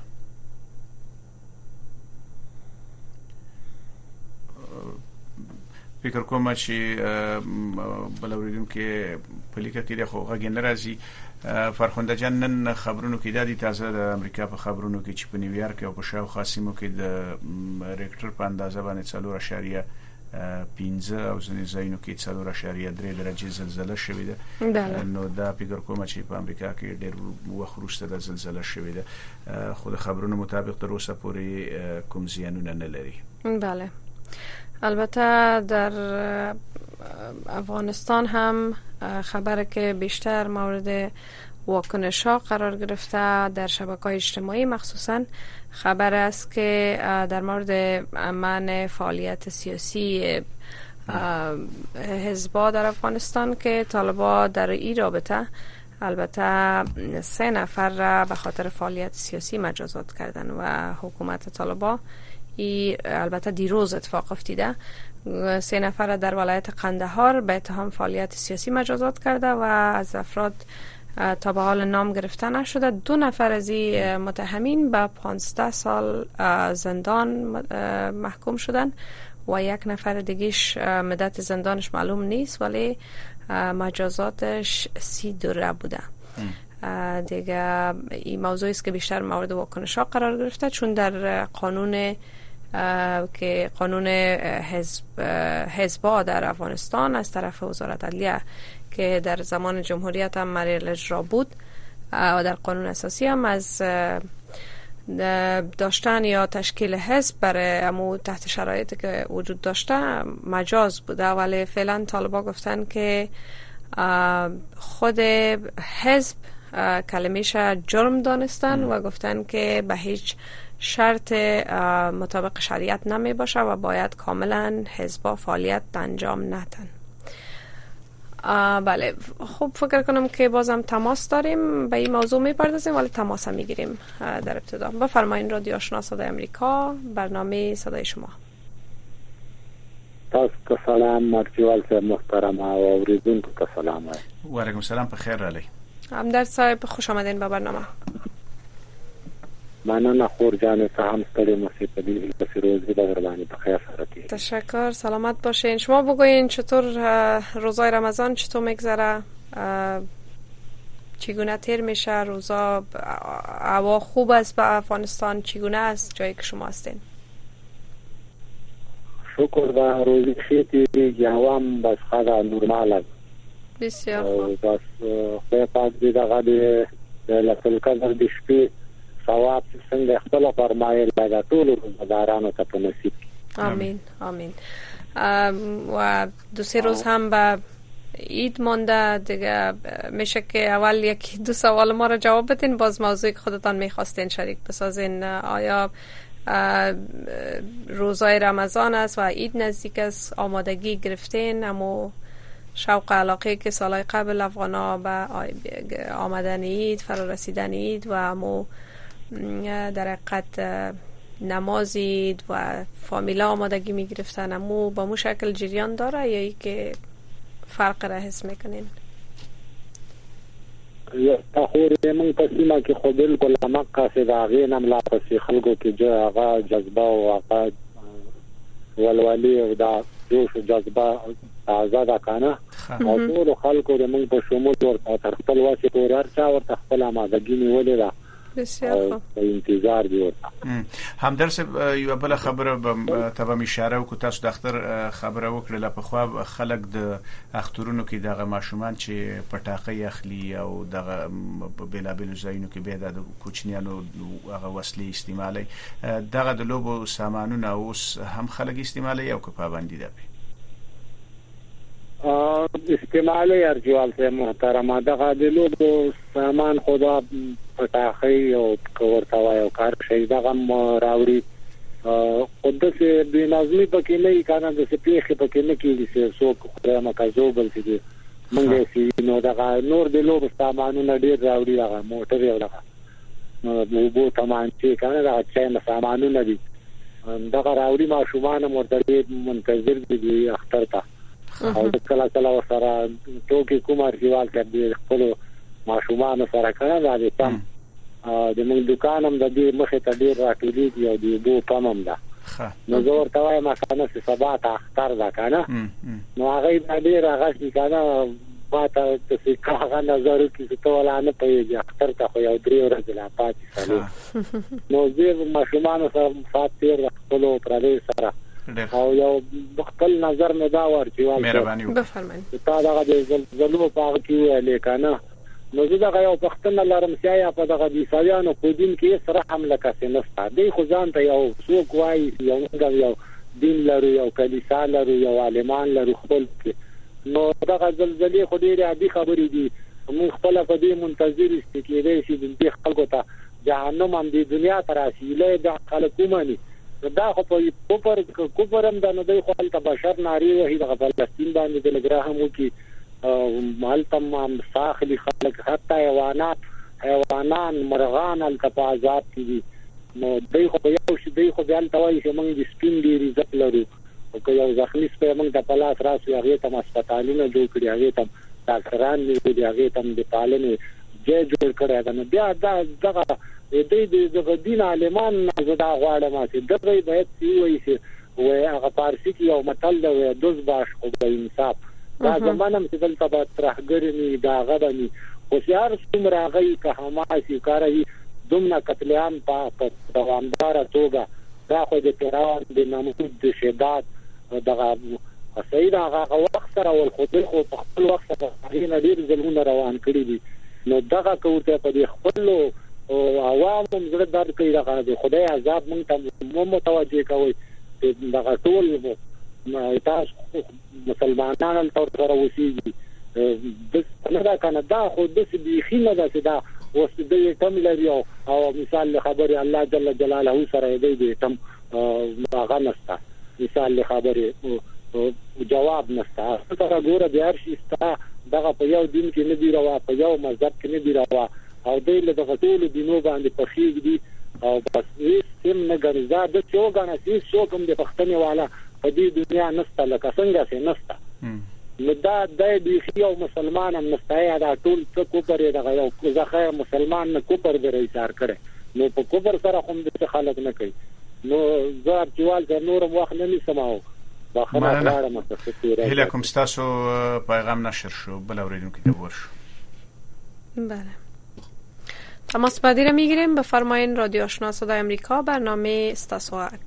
فکر کوم چې بل اوریدونکو په لیکه کې د خوغه ناراضي فرخنده جان نن خبرونو کې د تازه د امریکا په خبرونو کې چې په نیویارک او په شاوخوا سیمو کې د ریکټر په اندازه باندې 4.15 او ځینې ځایونو کې 4.3 درجه زلزلہ شوې ده. نو دا فکر کوم چې په امریکا کې ډېر وخت وروسته د زلزلہ شوې ده. خو د خبرونو مطابق تر اوسه پورې کوم زیانونه نه لري. بله البته در افغانستان هم خبره که بیشتر مورد واکنش ها قرار گرفته در شبکه‌های اجتماعی مخصوصا خبر است که در مورد منع فعالیت سیاسی حزب‌ها در افغانستان که طالبان در این رابطه البته 3 نفر را به خاطر فعالیت سیاسی مجازات کردن و حکومت طالبان البته دیروز اتفاق افتیده 3 نفر در ولایت قندهار به اتهام فعالیت سیاسی مجازات کرده و از افراد تا به حال نام گرفته نشده. 2 نفر از این متهمین به 15 سال زندان محکوم شدن و 1 نفر دیگهش مدت زندانش معلوم نیست ولی مجازاتش 30 دوره بوده. دیگه این موضوعی است که بیشتر مورد واکنش ها قرار گرفته چون در قانون که قانون حزب‌ها در افغانستان از طرف وزارت عدلیه که در زمان جمهوریت هم مریل اجرا بود و در قانون اساسی هم از داشتن یا تشکیل حزب برای امو تحت شرایطی که وجود داشته مجاز بوده، ولی فعلا طالبا گفتن که خود حزب کلمه‌ش جرم دانستن و گفتن که به هیچ شرط مطابق شریعت نمی باشه و باید کاملا حزبا فعالیت انجام ندن. بله، خب فکر کنم که بازم تماس داریم، به این موضوع میپردازیم ولی تماس هم میگیریم در ابتدا. بفرمایید. رادیو آشنا صدای امریکا، برنامه صدای شما. تاسو سلام مرچوال صاحب محترم او اوریدونکو ته سلام. و علیکم السلام، په خیر علی. همدرد صاحب خوش آمدین به برنامه. مننه خور جان سلام ستړي مسی په دې کې روزي د قرباني په خیر سره. تشکر، سلامت باشین. شما بگوین چطور روزای رمضان چطور میگذره؟ چگونه تیر میشه روزا؟ هوا خوب است به افغانستان؟ چگونه است جایی که شما هستین؟ شکر به روزی خیلی جوام بس خدا نورمال است. بسیار خوب. بس خدای پاک دې دغه د ليله القدر د شپې ثواب څنګه خپل فرمایل دا ټول روزدارانو ته په نصیب. آمین آمین. و 2-3 روز هم به عید مانده دیگه، میشه که اول 1-2 سوال ما را جواب بدین، باز موضوعی که خودتان میخواستین شریک بسازین. آیا روزای رمضان است و عید نزدیک است، آمادگی گرفتین؟ اما شوق علاقه که سالهای قبل افغانا به آمدن عید، فرارسیدن عید و اما در حقیقت نماز عید و فامیلا آمادگی می گرفتن، اما با مو شکل جریان داره یا ای که فرق را حس میکنین؟ یا تخور من تسلیمه که خود بالکل مقه سه داغین هم لا پسی خلقو که جا آغا جذبه و آغا والوالی و دا جوش و جذبه آزاده کنه او طول خلقو ده من پشمول ورطا ترخپل واسی پور هرچا ورطا خپل آمادگی نیولی دا بسیار خوب. انتظار دی ورته. همدرد یو بل خبره ته به اشاره وکړو، تاسو د اختر خبره وکړه په خو خلک د اخترونو کې دغه ماشومان چې پټاقې اخلي او دغه بلابل زاینو کې به د کوچنیانو هغه وسلې استعمالي، دغه د لوبو سامانونه اوس هم خلک استعمالي او که پابندي ده؟ استعمالي ارجوال سے محترمه دغه د لوبو سامان خدا پټاخي او کورتاوي او کار شي دغه راوړي خود څه د نظمی پکې نه کانه د سپیخ پکې نه کیږي چې څوک خو مکازو بل چې مونږ یې نو دغه نور د لوبو سامانونه ډیر راوړي، هغه موټر یو دغه نو بو تمام چې کانه دا چې سامانونه دي دغه راوړي ماشومان مرتدي منتظر دي اختر ته او کله کله سره ټوکی کومار دیوال کې خپل ماشومان سره کړه دا تم د موږ دکانم د دې مخه ته ډیر راټولې دی او د بو تمام ده نو زور توای ما کنه سبا ته اختر ده کنه نو هغه د ډیر هغه چې کنه پاته چې هغه نظر کې ته ولا نه پیږي اختر ته خو یو 3 ورځې لا پاتې نو زه ماشومان سره فاتیر خپل پردې سره او یو خپل نظر نه دا ورچوال مهرباني بفرمایئ. تا دغه زلزلو په کې لیکنه نو زه دغه یو پختنه لرم چې یا په دغه د سایانو په دین کې سره حمله کوي نسته دی خو ځان ته یو څوک وایي یو دین لري یو کلیسا لري یو عالمان لري خپل کې نو دغه زلزلې خو ډېرې عادي خبرې دي، موږ خپل په دې منتظر استکیدې چې د خلکو ته جهنم هم د دنیا تر اصله د خلکو مانی دا خو په کوپرم د نو د خپل بشر ناری وهي د فلسطین باندې د لګراهم کی مال تمام ساخلی خلق حتی حیوانان مرغان التفاظات دي نو دوی خو یو شي دوی خو ځان توای چې موږ د سپین دی عزت لرو او که یو زخمی سپه موږ د پلاس راسو هغه ته هسپتالونه جوړ کړی، هغه ته ډاکټران دي، هغه ته د پالنې جې جوړ کړی دا نو بیا دغه د دین عالمان زدا غواړم چې دغه باید وایي چې وای هغه فارسی کې یو متل دی دوز باش خو د انصاف دا زمانم چې دلته به ترهګرنی دا غدنی هوښیار څومره غي که حماسي کاری دومره قتلعام په دوامدار توګه دا خو د تهران د ناموس د شدت دغه سید هغه وخت سره ول خو په خپل وخت سره هغه ډیر ظلمونه روان کړی دي نو دغه کوته په خپل او عوام هم زړه درد کوي د خدای عذاب مونږ ته متوجه کوي دغه ټول تاسو مسلمانان تر سره وسیږي د نه کنه دا خو د بیخي نه ده چې دا اوس د تم لري او مثال خبره الله جل جلاله سره دی تم هغه نسته مثال خبره جواب نسته سره ګوره د هر شي ستا دغه په یو دین کې نه دی روا په یو مذهب کې نه دی روا او د دغه ټول دینو باندې پخېږ دي او بس هیڅ نه ګرځا د چوغانه هیڅ څوک هم د پښتنې والا په دې دنیا نسته لکه څنګه چې نسته نو دا د بیخي او مسلمان هم نسته دا ټول څه کوپر دغه یو ځخه مسلمان نه کوپر درې ایثار کړي نو په کوپر سره هم د خلک نه کوي نو زه اړتیوال د نورم وخت نه نسماو هیله کوم ستاسو پیغام نشر شو بل اوریدونکو ته ورشو. بله تماس پذیر میگیریم. بفرمایین رادیو آشنا صدای امریکا برنامه استاسواک.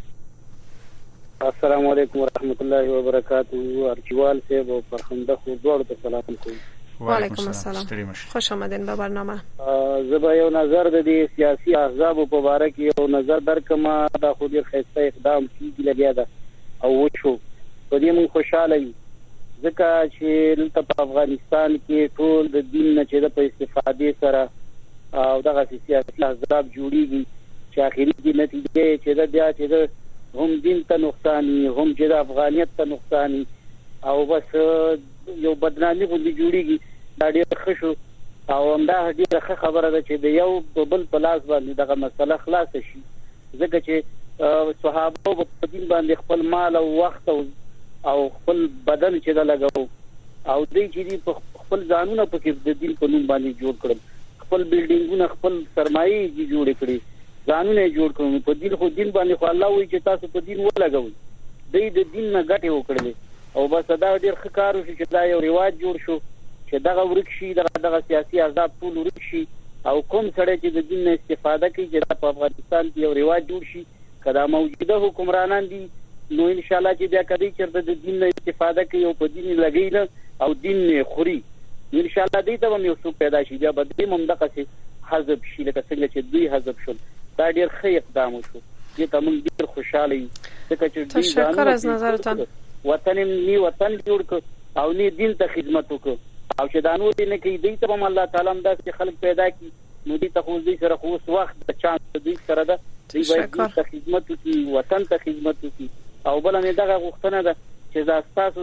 السلام علیکم و رحمت الله و برکاته. ارچوال صاحب او فرخنده خو دوړو ته سلام کوم. و علیکم السلام. خوش آمدین به برنامه. زبا یو نظر د دې سیاسي احزاب په اړه کې یو نظر درکما دا خو ډیر خسته اقدام کیږي لګیا ده او وشو په دې مون خوشاله یو ځکه چې دلته په افغانستان کې ټول د دین نه چې د استفادې سره او دغه سیاسي احزاب جوړیږي چې اخیری دې نتیجه چې دا بیا چې هم دین ته نقصاني هم چې د افغانیت ته نقصاني او بس یو بدنامي غوندي جوړیږي دا ډېر ښه شو او همدا ډېره ښه خبره ده چې د یو بل په لاس باندې دغه مسله خلاص شي ځکه چې صحابه په دین باندې خپل مال او وخت او خپل بدن چې دا لګاو او دوی چې خپل ځانونه په کې د دین په نوم باندې جوړ کړل خپل بلډینګونه خپل سرمایي جوړ کړي ځانونه جوړ کړو په دین خو دین باندې خو الله وایي چې تاسو په دین ولګوي دوی د دین نه ګټه وکړي او بس دا ډېر ښه کار وشو چې دا یو رواج جوړ شو چې دغه ورک شي دغه سیاسي احزاب ټول ورک شي او کوم سړی چې د دین نه استفاده کوي چې په افغانستان کې یو رواج جوړ شي کدا موجوده حکمرانان دي نو ان شاء الله چې بیا کدی چرته د دین نه استفاده کوي او په دین لګي نه او دین نه خوري ان شاء الله دې ته هم یو څه پیدا شي بیا به دې هم دغه څه حذف شي لکه څنګه چې دوی حذف شول دا ډېر ښه اقدام وشو چې موږ ډېر خوشاله یو ځکه چې تشکر از نظرتان وطن نی وطن جوړ ک او نی دین ته خدمت وک او چې دا نور نه کوي دې ته هم الله تعالی هم داسې خلک پیدا کړي نو دې ته خو دې سره خو وخت د چانس دې سره ده دې باید ته خدمت وکړي وطن ته خدمت وکړي او بل نه دغه غوښتنه ده چې دا تاسو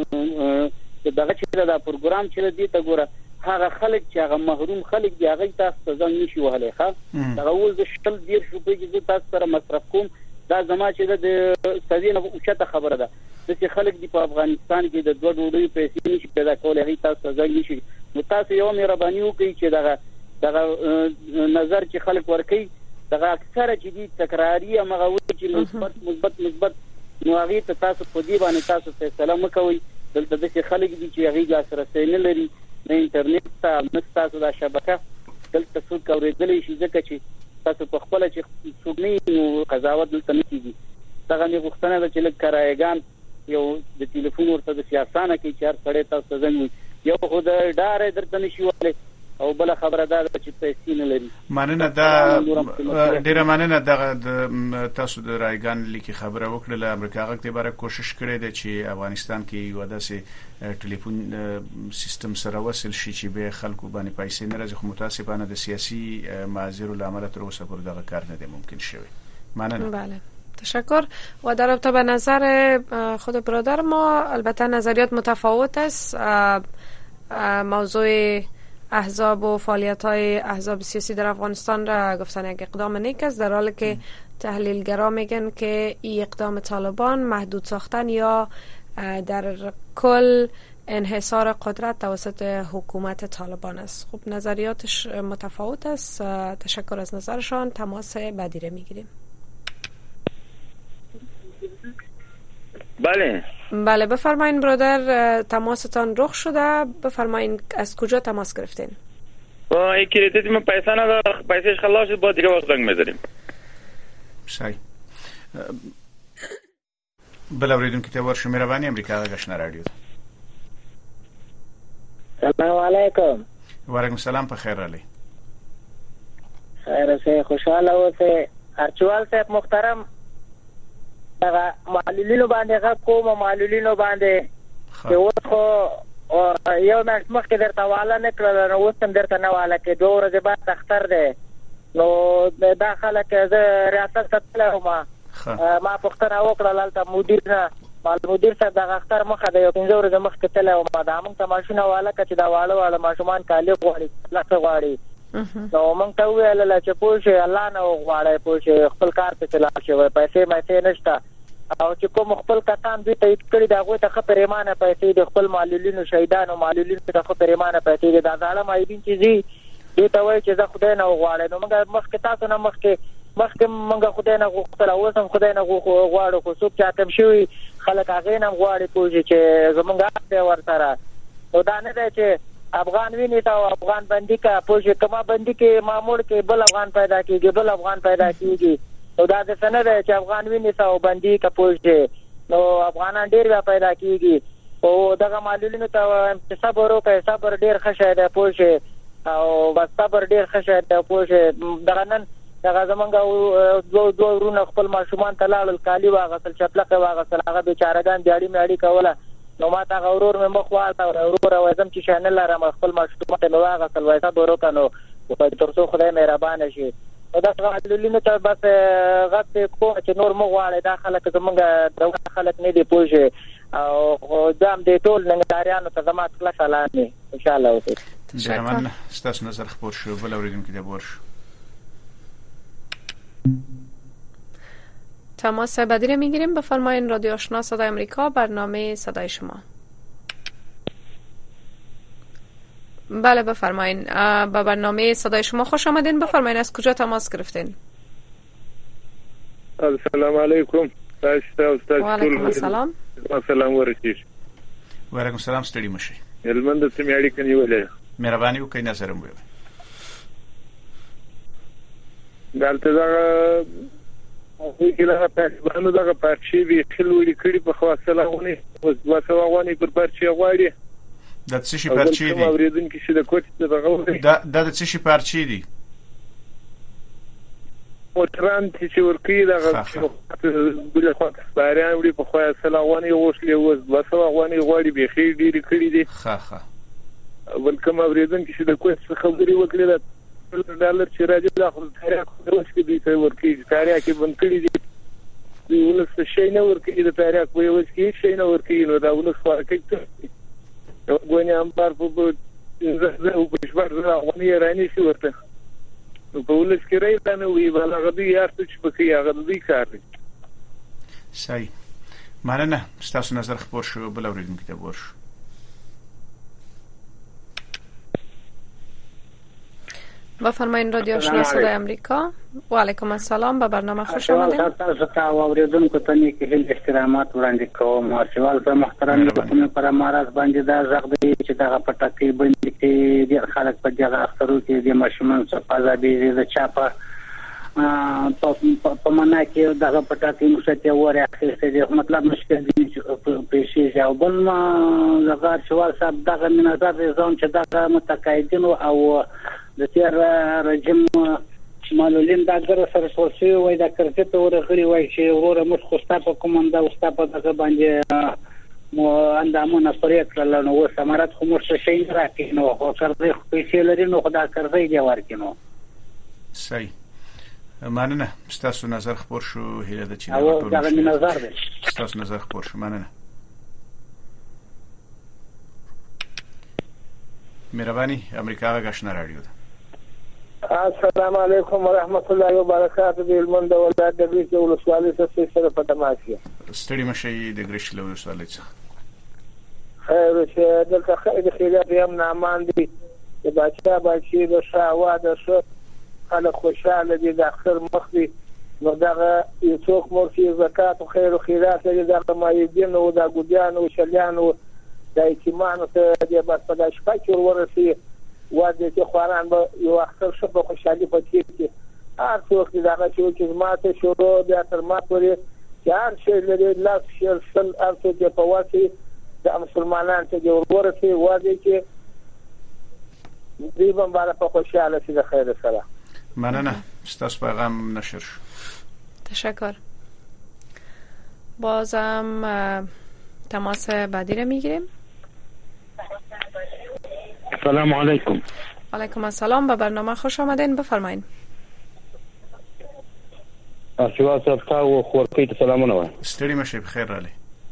دغه چې دا پروګرام چې دې ته ګوره هغه خلک چې هغه محروم خلک دی هغه تاسو ته ځان نشي وهلای ښه دا اول د شتل ډیر شو په چې تاسو سره مصرف کوم دا زما چې د سوي نه اوچته خبره ده چې خلک دی په افغانستان کې د دوه ډوډۍ پیسې نشي پیدا کولای هغه تاسو ځان نشي نو تاسو یو مهرباني وکړئ چې دغه نظر چې خلک ورکړي دغه اکثره چې دي تکراری هغه چې مثبت نو هغه ته تاسو په دې باندې تاسو فیصله وکوي دلته د خلک دي چې هغه سره سینه لري نه انټرنیټ ته نه تاسو د شبکه دلته څو کوریدلې شي ځکه چې تاسو په خپل چې څوک نه قضاوت دلته نه کیږي څنګه نه غوښتنه ده چې لکرایګان یو د ټلیفون ورته د سیاسانه کې چار سړی تاسو څنګه یو خود ډار درته نشي وله او بل خبره ده چې پیسې نه لري مننه دا ډیره مننه د تاسو د رایګان لیکي خبره وکړه امریکا غږ ته باره کوشش کړې ده چې افغانستان کې یو داسې ټلیفون سیستم سره وصل شي چې به خلکو باندې پیسې نه راځي خو متاسفانه د سیاسي معاذیرو لامل تر اوسه پر دغه کار نه دی ممکن شوی. مننه. بله تشکر. و در رابطه به نظر خود برادر ما البته نظریات متفاوت است. موضوع احزاب و فعالیت‌های احزاب سیاسی در افغانستان را گفتن یک اقدام نیک است، در حالی که تحلیلگرا میگن که این اقدام طالبان محدود ساختن یا در کل انحصار قدرت توسط حکومت طالبان است. خب نظریاتش متفاوت است. تشکر از نظرشان. تماس بعدی را میگیریم. بله بفرمایین برادر، تماستان رخ شده. بفرمایین از کجا تماس گرفتین؟ با این کریدیت من پیسه نداره، پیسهش خلاص شد، با دیگه وقت زنگ می‌زنیم. صحیح. بلاوریدون که تبار شمیروانی امریکا گشنه رادیو. سلام علیکم. و علیکم سلام، په خیر علی. خیر سه خوشاله اوسه. ارچوال صاحب محترم، هغه معلولینو باندې غږ کوم، معلولینو باندې چې اوس خو یو میاشت مخکې درته واله نه کړله، نو اوس هم درته نه واله کې 2 ورځې بعد اختر دی. نو دا خلک زه ریاست ته تللی وم، ما پوښتنه وکړه هلته مدیر نه، مدیر صاحب دغه اختر مخه د یو 5 ورځې مخکې تللی وم، دا موږ ته ماشونه واله کړه چې دا واړه واړه ماشومان کالي غواړي، لکه غواړي. نو موږ ته وویل چې پوه شئ الله نه وغواړئ، پوه شئ خپل کار پسې لاړ شئ، پیسې نشته. او چې کوم خپل کسان دوی تایید کړي د هغوی ته ښه پریمانه پیسې د خپل معلولینو شهیدانو معلولینو ته ښه پریمانه پیسې دي. دا زاړه معیدین چې ځي دوی ته وایي چې زه خدای نه وغواړئ. نو موږ مخکې تاسو نه مخکې موږ خدای نه غوښتل، اوس هم خدای نه غواړو، خو څوک چې حاکم شوي خلک هغې نه هم غواړي پوه شي چې زموږ حق دی ورسره. نو دا نه دی چې افغان ویني ته او افغان بندي که پوه شي، که ما بندي کې ما موړ کې بل افغان پیدا کېږي، بل افغان پیدا کېږي. نو دا داسې نه دی چې افغان ویني ته او بندي که پوه شي نو افغانان ډېر بیا پیدا کېږي. او دغه معلولینو ته صبر وکړئ، صبر ډېر ښه شی دی پوه شي، او بس صبر ډېر ښه شی دی پوه شي. دغه نن دغه زمونږ دوه ورونه خپل ماشومان ته لاړل، کالي واغېستل، چپلکې واغېستل، هغه بیچارهګان دیاړي میاړي کوله. نو ما ته هغه ورور مې مخ واړه، وروره وایي ځم چې شی نه لرم، خپل ماشومان ته مې واغېستل، وایي صبر وکړه نو تر څو خدای مهربانه شي. نو داسې معلولینو ته بس غږ کوم چې نور مه غواړئ، دا خلک زمونږ د خلک نه دي پوه شي. او دا هم د ټول ننګرهاریانو ته زما کلک سلام دی. انشاءالله اوسئ. ډېر ستاسو نظر خپور شو. بل اورېدونکی دی بور شو. تماس بعدی رو میگیریم. بفرمایین. رادیو آشنا صدای آمریکا، برنامه صدای شما. بله بفرمایین. به برنامه صدای شما خوش آمدین. بفرمایین از کجا تماس گرفتین؟ السلام علیکم. و علیکم السلام. سلام ورکیش. و علیکم السلام. ستړي مشي. هلمند ته مې اړیکه نیولې. مهرباني وکړئ نظر مو. دلته دا کله په دغه پارچې وی خلوړي کړي په خواصله غونې اوس وسه غونې پر پارچې غواړي. د څه شي پارچې دي؟ اوریدونکو چې د کوټ دغه د څه شي پارچې دي؟ موټران چې ورکی دغه بل خو باران وړي په خواصله غونې اوسلې اوس وسه غونې غواړي به خې ډېری کړي دي. ولکم اوریدونکو چې د کوټ خبري وکړي $1 چې راځي د خپل تاریخ اوس کې دوی ته ورکی تاریخ کې بند کړی دي. ولس شي نه ورکی د تاریخ په اوس کې شي نه ورکی نو دا ولس فرق کوي. نو غوښنه هم په زه په شپږ غونې رانی شي ورته. نو په ولس کې راځي نه وی بل هغه دی یارته چې په کې هغه دی کار دی. صحیح. مننه. ستاسو نظر خبر شو. بل اوریدونکو ته ور شو. بفرمایین. رادیو آشنا صدای آمریکا. و علیکم السلام. به برنامه خوش آمدید. تاسو ته اوریدونکو ته نیک هیل احترامات وړاندې کوم. ارشیوال په محترم کوم پر امارات باندې دا زغ دی چې دا پټاکي باندې کې د خلک په دغه اخترو کې د ماشومان څخه آزادي د چاپه په معنا کې دا پټاکي مشته وره اخیسته مطلب مشکل دي پیشي او بل ما زغ ارشیوال صاحب دغه منظر ځون چې دغه متقاعدین او د تیر رژیم معلولین دا ګر سره سوسي وای دا کرته ته ورغړي وای چې وروره مخ خوستا په کومنده وستا په دغه باندې مو اندامونه پرې کړل نو سمارت خو مرشه شي راکې نو خو کړې خو پیسې لري نو خدا کړې دی ورکینو. صحیح. مننه. ستاسو نظر خبر شو. هیله ده چې دا ټول نظر دی. ستاسو نظر خبر شو. مننه. مهرباني. امریکا غاښنا رادیو ده. السلام علیکم ورحمت الله وبرکاته. د هلمند ولایت د ګریش ولسوالۍ څخه سره په تماس یم. ستړي مشي د ګریش ولسوالۍ څخه. خیر شه دلته خیر خیرات یم نامان دي چې بچي د شاوا د شو خلک خوشاله دي د اختر مخ دي. نو دغه یو څوک مرشي زکات او خیر او خیرات لري دغه مایدین او د ګودیان او شلیان او د ایتمانو ته د بس په شپه کې ورسي واده چې خواران به یو اختر شو په خوشحالي پاتې کې هر څوک دغه چې ماته شروع بیا تر ما پورې چې هر شی لري لاس شل هر څوک په واسي د مسلمانانو ته ورورسي واده کې دې باندې په خوشاله شي د خیر سره. مننه ستاسو پیغام نشر شد. تشکر. بازم تماس بعدی رو میگیریم. سلام علیکم. علیکم السلام. به برنامه خوش آمدین. بفرمایید. شما صاحب و خورکی ته سلامونه وایم. ستړي مشه بخیر رالی.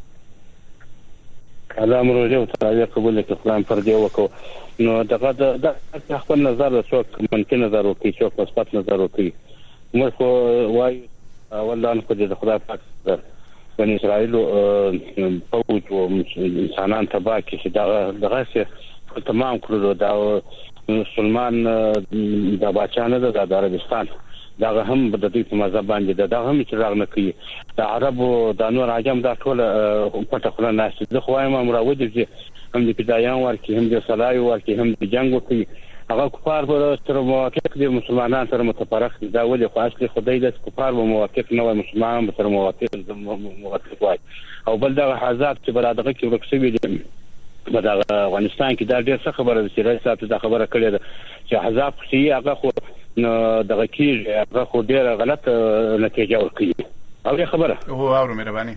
کلام روزه او تعالی قبول کړي خدای پر دې وکړو. نو دغه د خپل نظر څوک منفي نظر وکړي څوک مثبت نظر وکړي. موږ خو وایو ولله خو دې خدای پاک بني اسرائیل فوج او انسانان تبا کې دغه څه تمام کړو دا مسلمان د باچانه د عربستان دا هم د دې په مذهب باندې دا هم چې راغ نه کوي د عربو د نور عجم دا ټول پټه خلک ناس د خوایم امراوجه چې هم د پیدایان ورکی هم د صلای ورکی هم د جنگ وکي هغه کفار به تر موافق دي مسلمانان تر متفرق دي دا ولې خو اصلي خدای د کفار به موافق نه وي مسلمانان به تر موافق وي او بل دا حزاب چې برادغه کې ورکسوي دي په افغانستان کې دا ډېر څه خبره چې راځي دا خبره کړې ده چې حزاب چې هغه خو دغه کې هغه خو ډېر غلط نتیجه ورکړي او خبره هو اورو مهرباني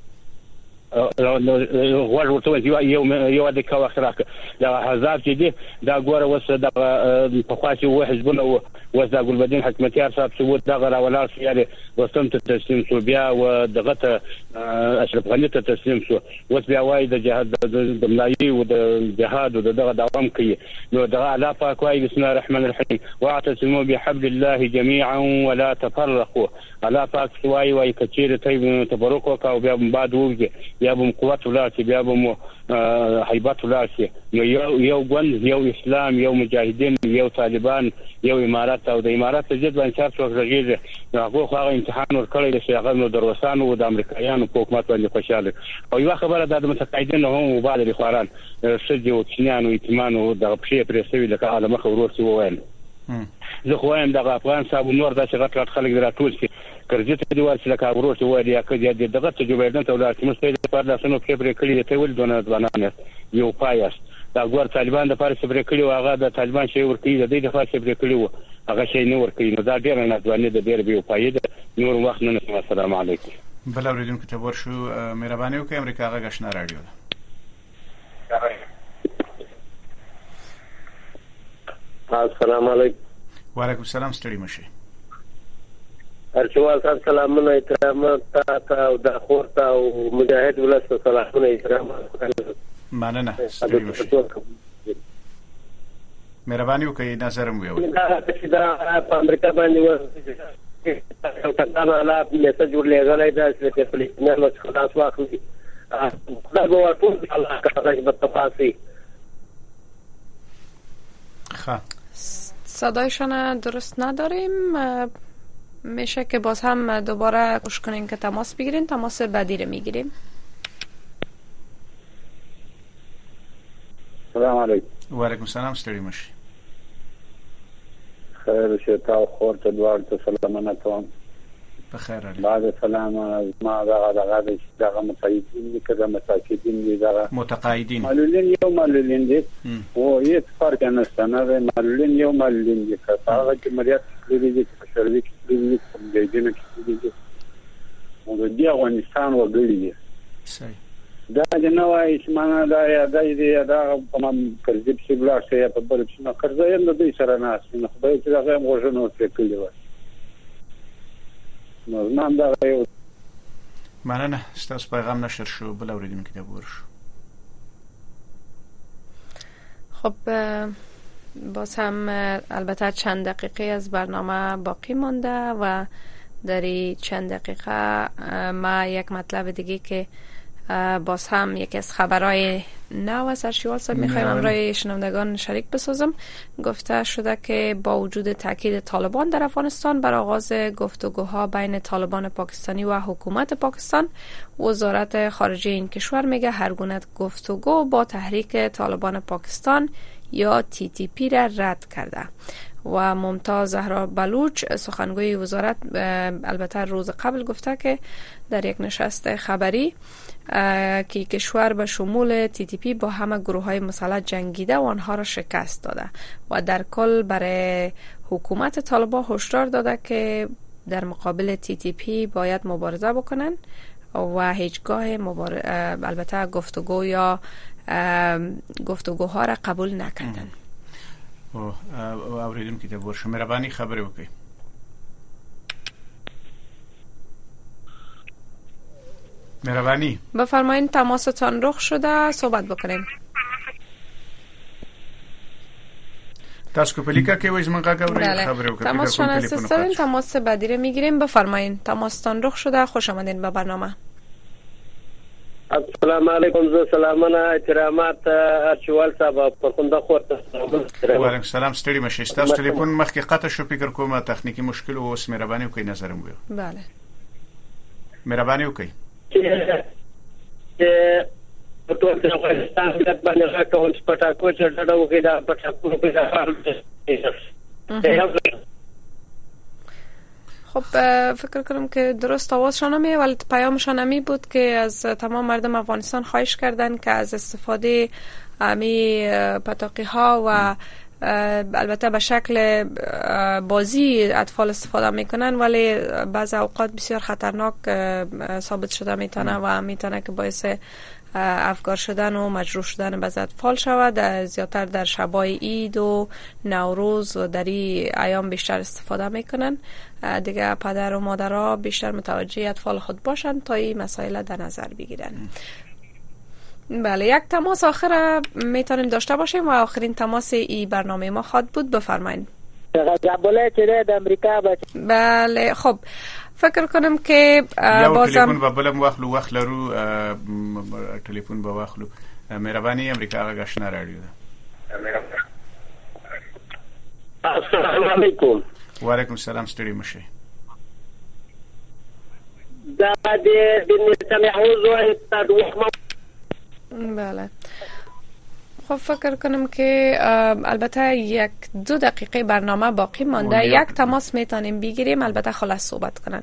غوړ ورته یو د کا وخت راک دا حزاب چې دي دا ګوره وس د په خاصه و حزبونه وس د ګلبدین حکمتیار صاحب چې دا غره ولاړ شي وسم ته تسلیم شو بیا و دغه ته اشرف غنی ته تسلیم شو وس بیا وای د جهاد د ملایي او د جهاد او دغه دوام کوي نو دغه الله پاک وای بسم الله الرحمن الرحیم واعتصموا بحبل الله جميعا ولا تفرقوا الله پاک وای کچیر ته تبرک وکاو بیا بعد وږي بیا به قوت ولاسي بیا به حیبت ولاسي یو ګوند یو اسلام یو مجاهدین یو طالبان یو امارات او د امارات جد باندې چار څوک راغلي هغه خو امتحان ورکړی چې هغه نو دروسان او د امریکایانو په حکومت باندې خوشاله او یو خبره د متقاعدین هم مبادله خواران شجه او چینانو ایتمانو د په پرسوي لکه عالمه خبرور سی ووایم زه خو وایم د افغان صاحب نور د شغت خلک راټول شي کرځي ته دی ورسې لکه ورور چې وایي یا کړي دغه تجربه ده ته ولر چې مستې په لاسونو کې پرې کړی ته ول دونه ځوانان یو پایس دا ګور طالبان د پاره صبر کړي او هغه د طالبان شی ور کوي د دې د فاصله صبر کړي او هغه شی نه ور کوي نو دا ډیر نه ځواني د ډیر به فائدہ نور وخت نه السلام علیکم بل اوریدونکو ته ورشو مهرباني وکړئ امریکا غا غشنا رادیو السلام علیکم وعلیکم السلام ستړي مشه ارچوال صاحب سلامونه احترام تا او د خورتا او مجاهد ولست سلامونه احترام مننه ستړي مشه مهرباني وکړئ نظرم ویو دا په امریکا باندې و کله لا میسج ورلېږلی دا چې فلسطینیانو خلاص واخلي دا به ورته الله تعالی به تفاصیل صدایشان درست نداریم میشه که باز هم دوباره گوش کنین که تماس بگیرین تماس بعدی رو میگیریم سلام علیکم و علیکم السلام ستړي مشه خیر شه تا خورته دوار ته سلامونه کوم بخیر بعد سلام ما دغه متقاعدین کده مساکین دغه متقاعدین معلولین یو معلولین دي او هیڅ فرق نشته نه معلولین یو معلولین دي که هغه چې مریض لري چې شروع کیږي په دې کې دي او د افغانستان وګړي دي صحیح دا د نوای اسمانه دا یا دا په کرځي په بلار شي په بل څه نه کرځي نه دوی سره نه اسنه خدای چې هغه موږ څه کړی و نو نام دا یو مننه ستاسو پیغام نشر شو بل اوریدونکو ته ورشو خب باز هم البته چند دقیقه از برنامه باقی مانده و در این چند دقیقه ما یک مطلب دیگه که باز هم یکی از خبرهای نو از ارشیوال صاحب میخوایم امروی شنوندگان شریک بسازم. گفته شده که با وجود تاکید طالبان در افغانستان بر آغاز گفتگوها بین طالبان پاکستانی و حکومت پاکستان، وزارت خارجه این کشور میگه هر گونه گفتگو با تحریک طالبان پاکستان یا TTP را رد کرده. و ممتاز زهرا بلوچ سخنگوی وزارت البته روز قبل گفته که در یک نشست خبری که کشور به شمول TTP با همه گروه‌های مسلح جنگیده و آنها را شکست داده و در کل برای حکومت طالبان هشدار داده که در مقابل TTP باید مبارزه بکنن و هیچگاه البته گفتگو یا گفتگوها را قبول نکردن. اوریدم که تبور شما مهربانی خبری وکړئ. مهربانی بفرمایید تماستان رخ شده صحبت بکنیم. تاسو په لیکه کې وایي من غاګوري خبرې وکړم. تماس شما استفاده تماس بعدی رو میگیریم. بفرمایید تماستان رخ شده. خوش آمدین به برنامه. السلام علیکم. سلامونه احترامات ارچوال صاحب پرخونده خورته. وعلیکم السلام. ستړي مشه. تاسو ټلیفون مخکې قطع شو فکر کوم تخنیکی مشکل او اوس مهرباني وکړئ نظرم ویو. بله مهرباني وکړئ. په ټول افغانستان کې باندې راکول پټاکو چې ډډه وکړي دا پټاکو په ځای خب فکر کنم که درست آوازشان نمیه ولی پیامشان همی بود که از تمام مردم افغانستان خواهش کردن که از استفاده همی پتاقی ها و البته به شکل بازی اطفال استفاده میکنن ولی بعض اوقات بسیار خطرناک ثابت شده میتونه و میتونه که باعث افگار شدن و مجروح شدن بعض اطفال شود. زیادتر در شبای عید و نوروز و در این ایام بیشتر استفاده میکنن. دیگه پدر و مادرها بیشتر متوجه اطفال خود باشن تا این مسائل در نظر بگیرن. بله یک تماس آخر میتونیم داشته باشیم و آخرین تماس این برنامه ما خواد بود. بفرمایید. بله خب فکر کنم که بازم تلفن به بلم وخت لرو تلفن به واخلو مهرباني امریکا غشنا رادیو ده. السلام علیکم. وعلیکم السلام. ستړي مشه. دا د نتنیاهو زوی بله خب فکر کنم که البته 1-2 دقیقه برنامه باقی مانده. یک تماس میتونیم بگیریم البته خلاص صحبت کنن.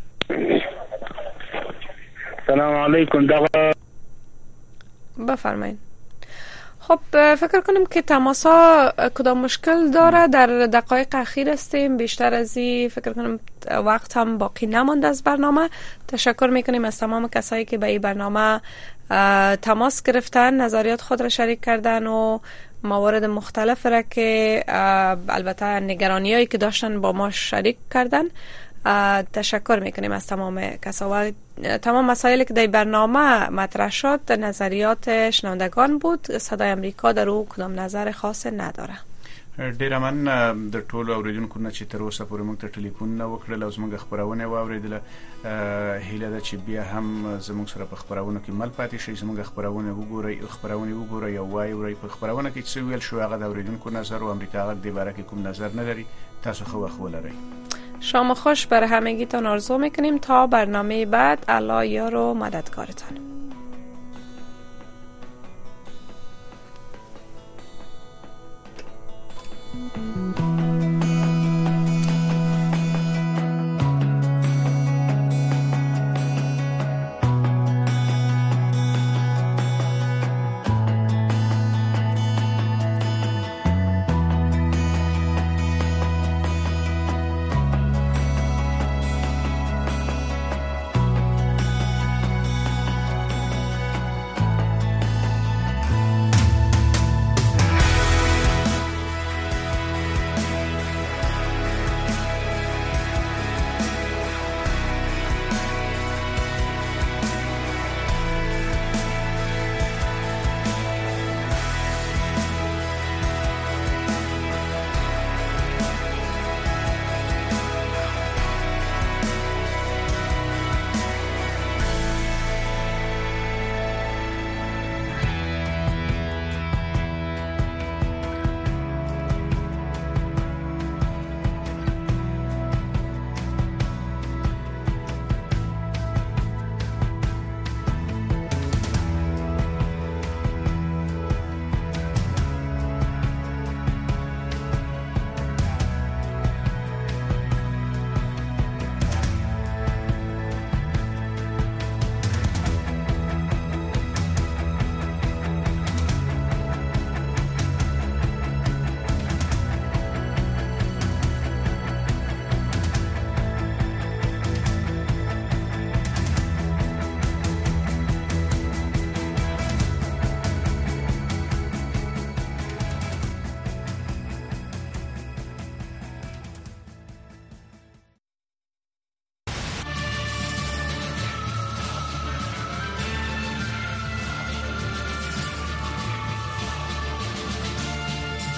سلام علیکم. بفرمایید. خب فکر کنم که تماس ها کدام مشکل داره. در دقایق اخیر هستیم. بیشتر از این فکر کنم وقت هم باقی نمانده از برنامه. تشکر میکنیم از تمام کسایی که به این برنامه تماس گرفتن، نظریات خود را شریک کردن و موارد مختلف را که البته نگرانی هایی که داشتن با ما شریک کردن. تشکر میکنیم از تمام کسا و تمام مسائلی که در برنامه مطرح شد نظریات شنوندگان بود. صدای امریکا در او کدام نظر خاص نداره. ډیر من د ټولو اوریدونکو نه چې تر اوسه پورې موږ ته ټلیفون نه وکړل او زموږ خبرونه واوریدله. هیله ده چې بیا هم زموږ سره په خبرونه کې مل پاتې شي. زموږ خبرونه وګورئ او وایي په خبرونه کې چې ویل شو هغه د اوریدونکو نظر او امریکا غږ د باره کې کوم نظر نه لري. تاسو خو وخت ولرئ. شام خوش بر همگیتان آرزو میکنیم تا برنامه بعد. الله یار و مددگارتان.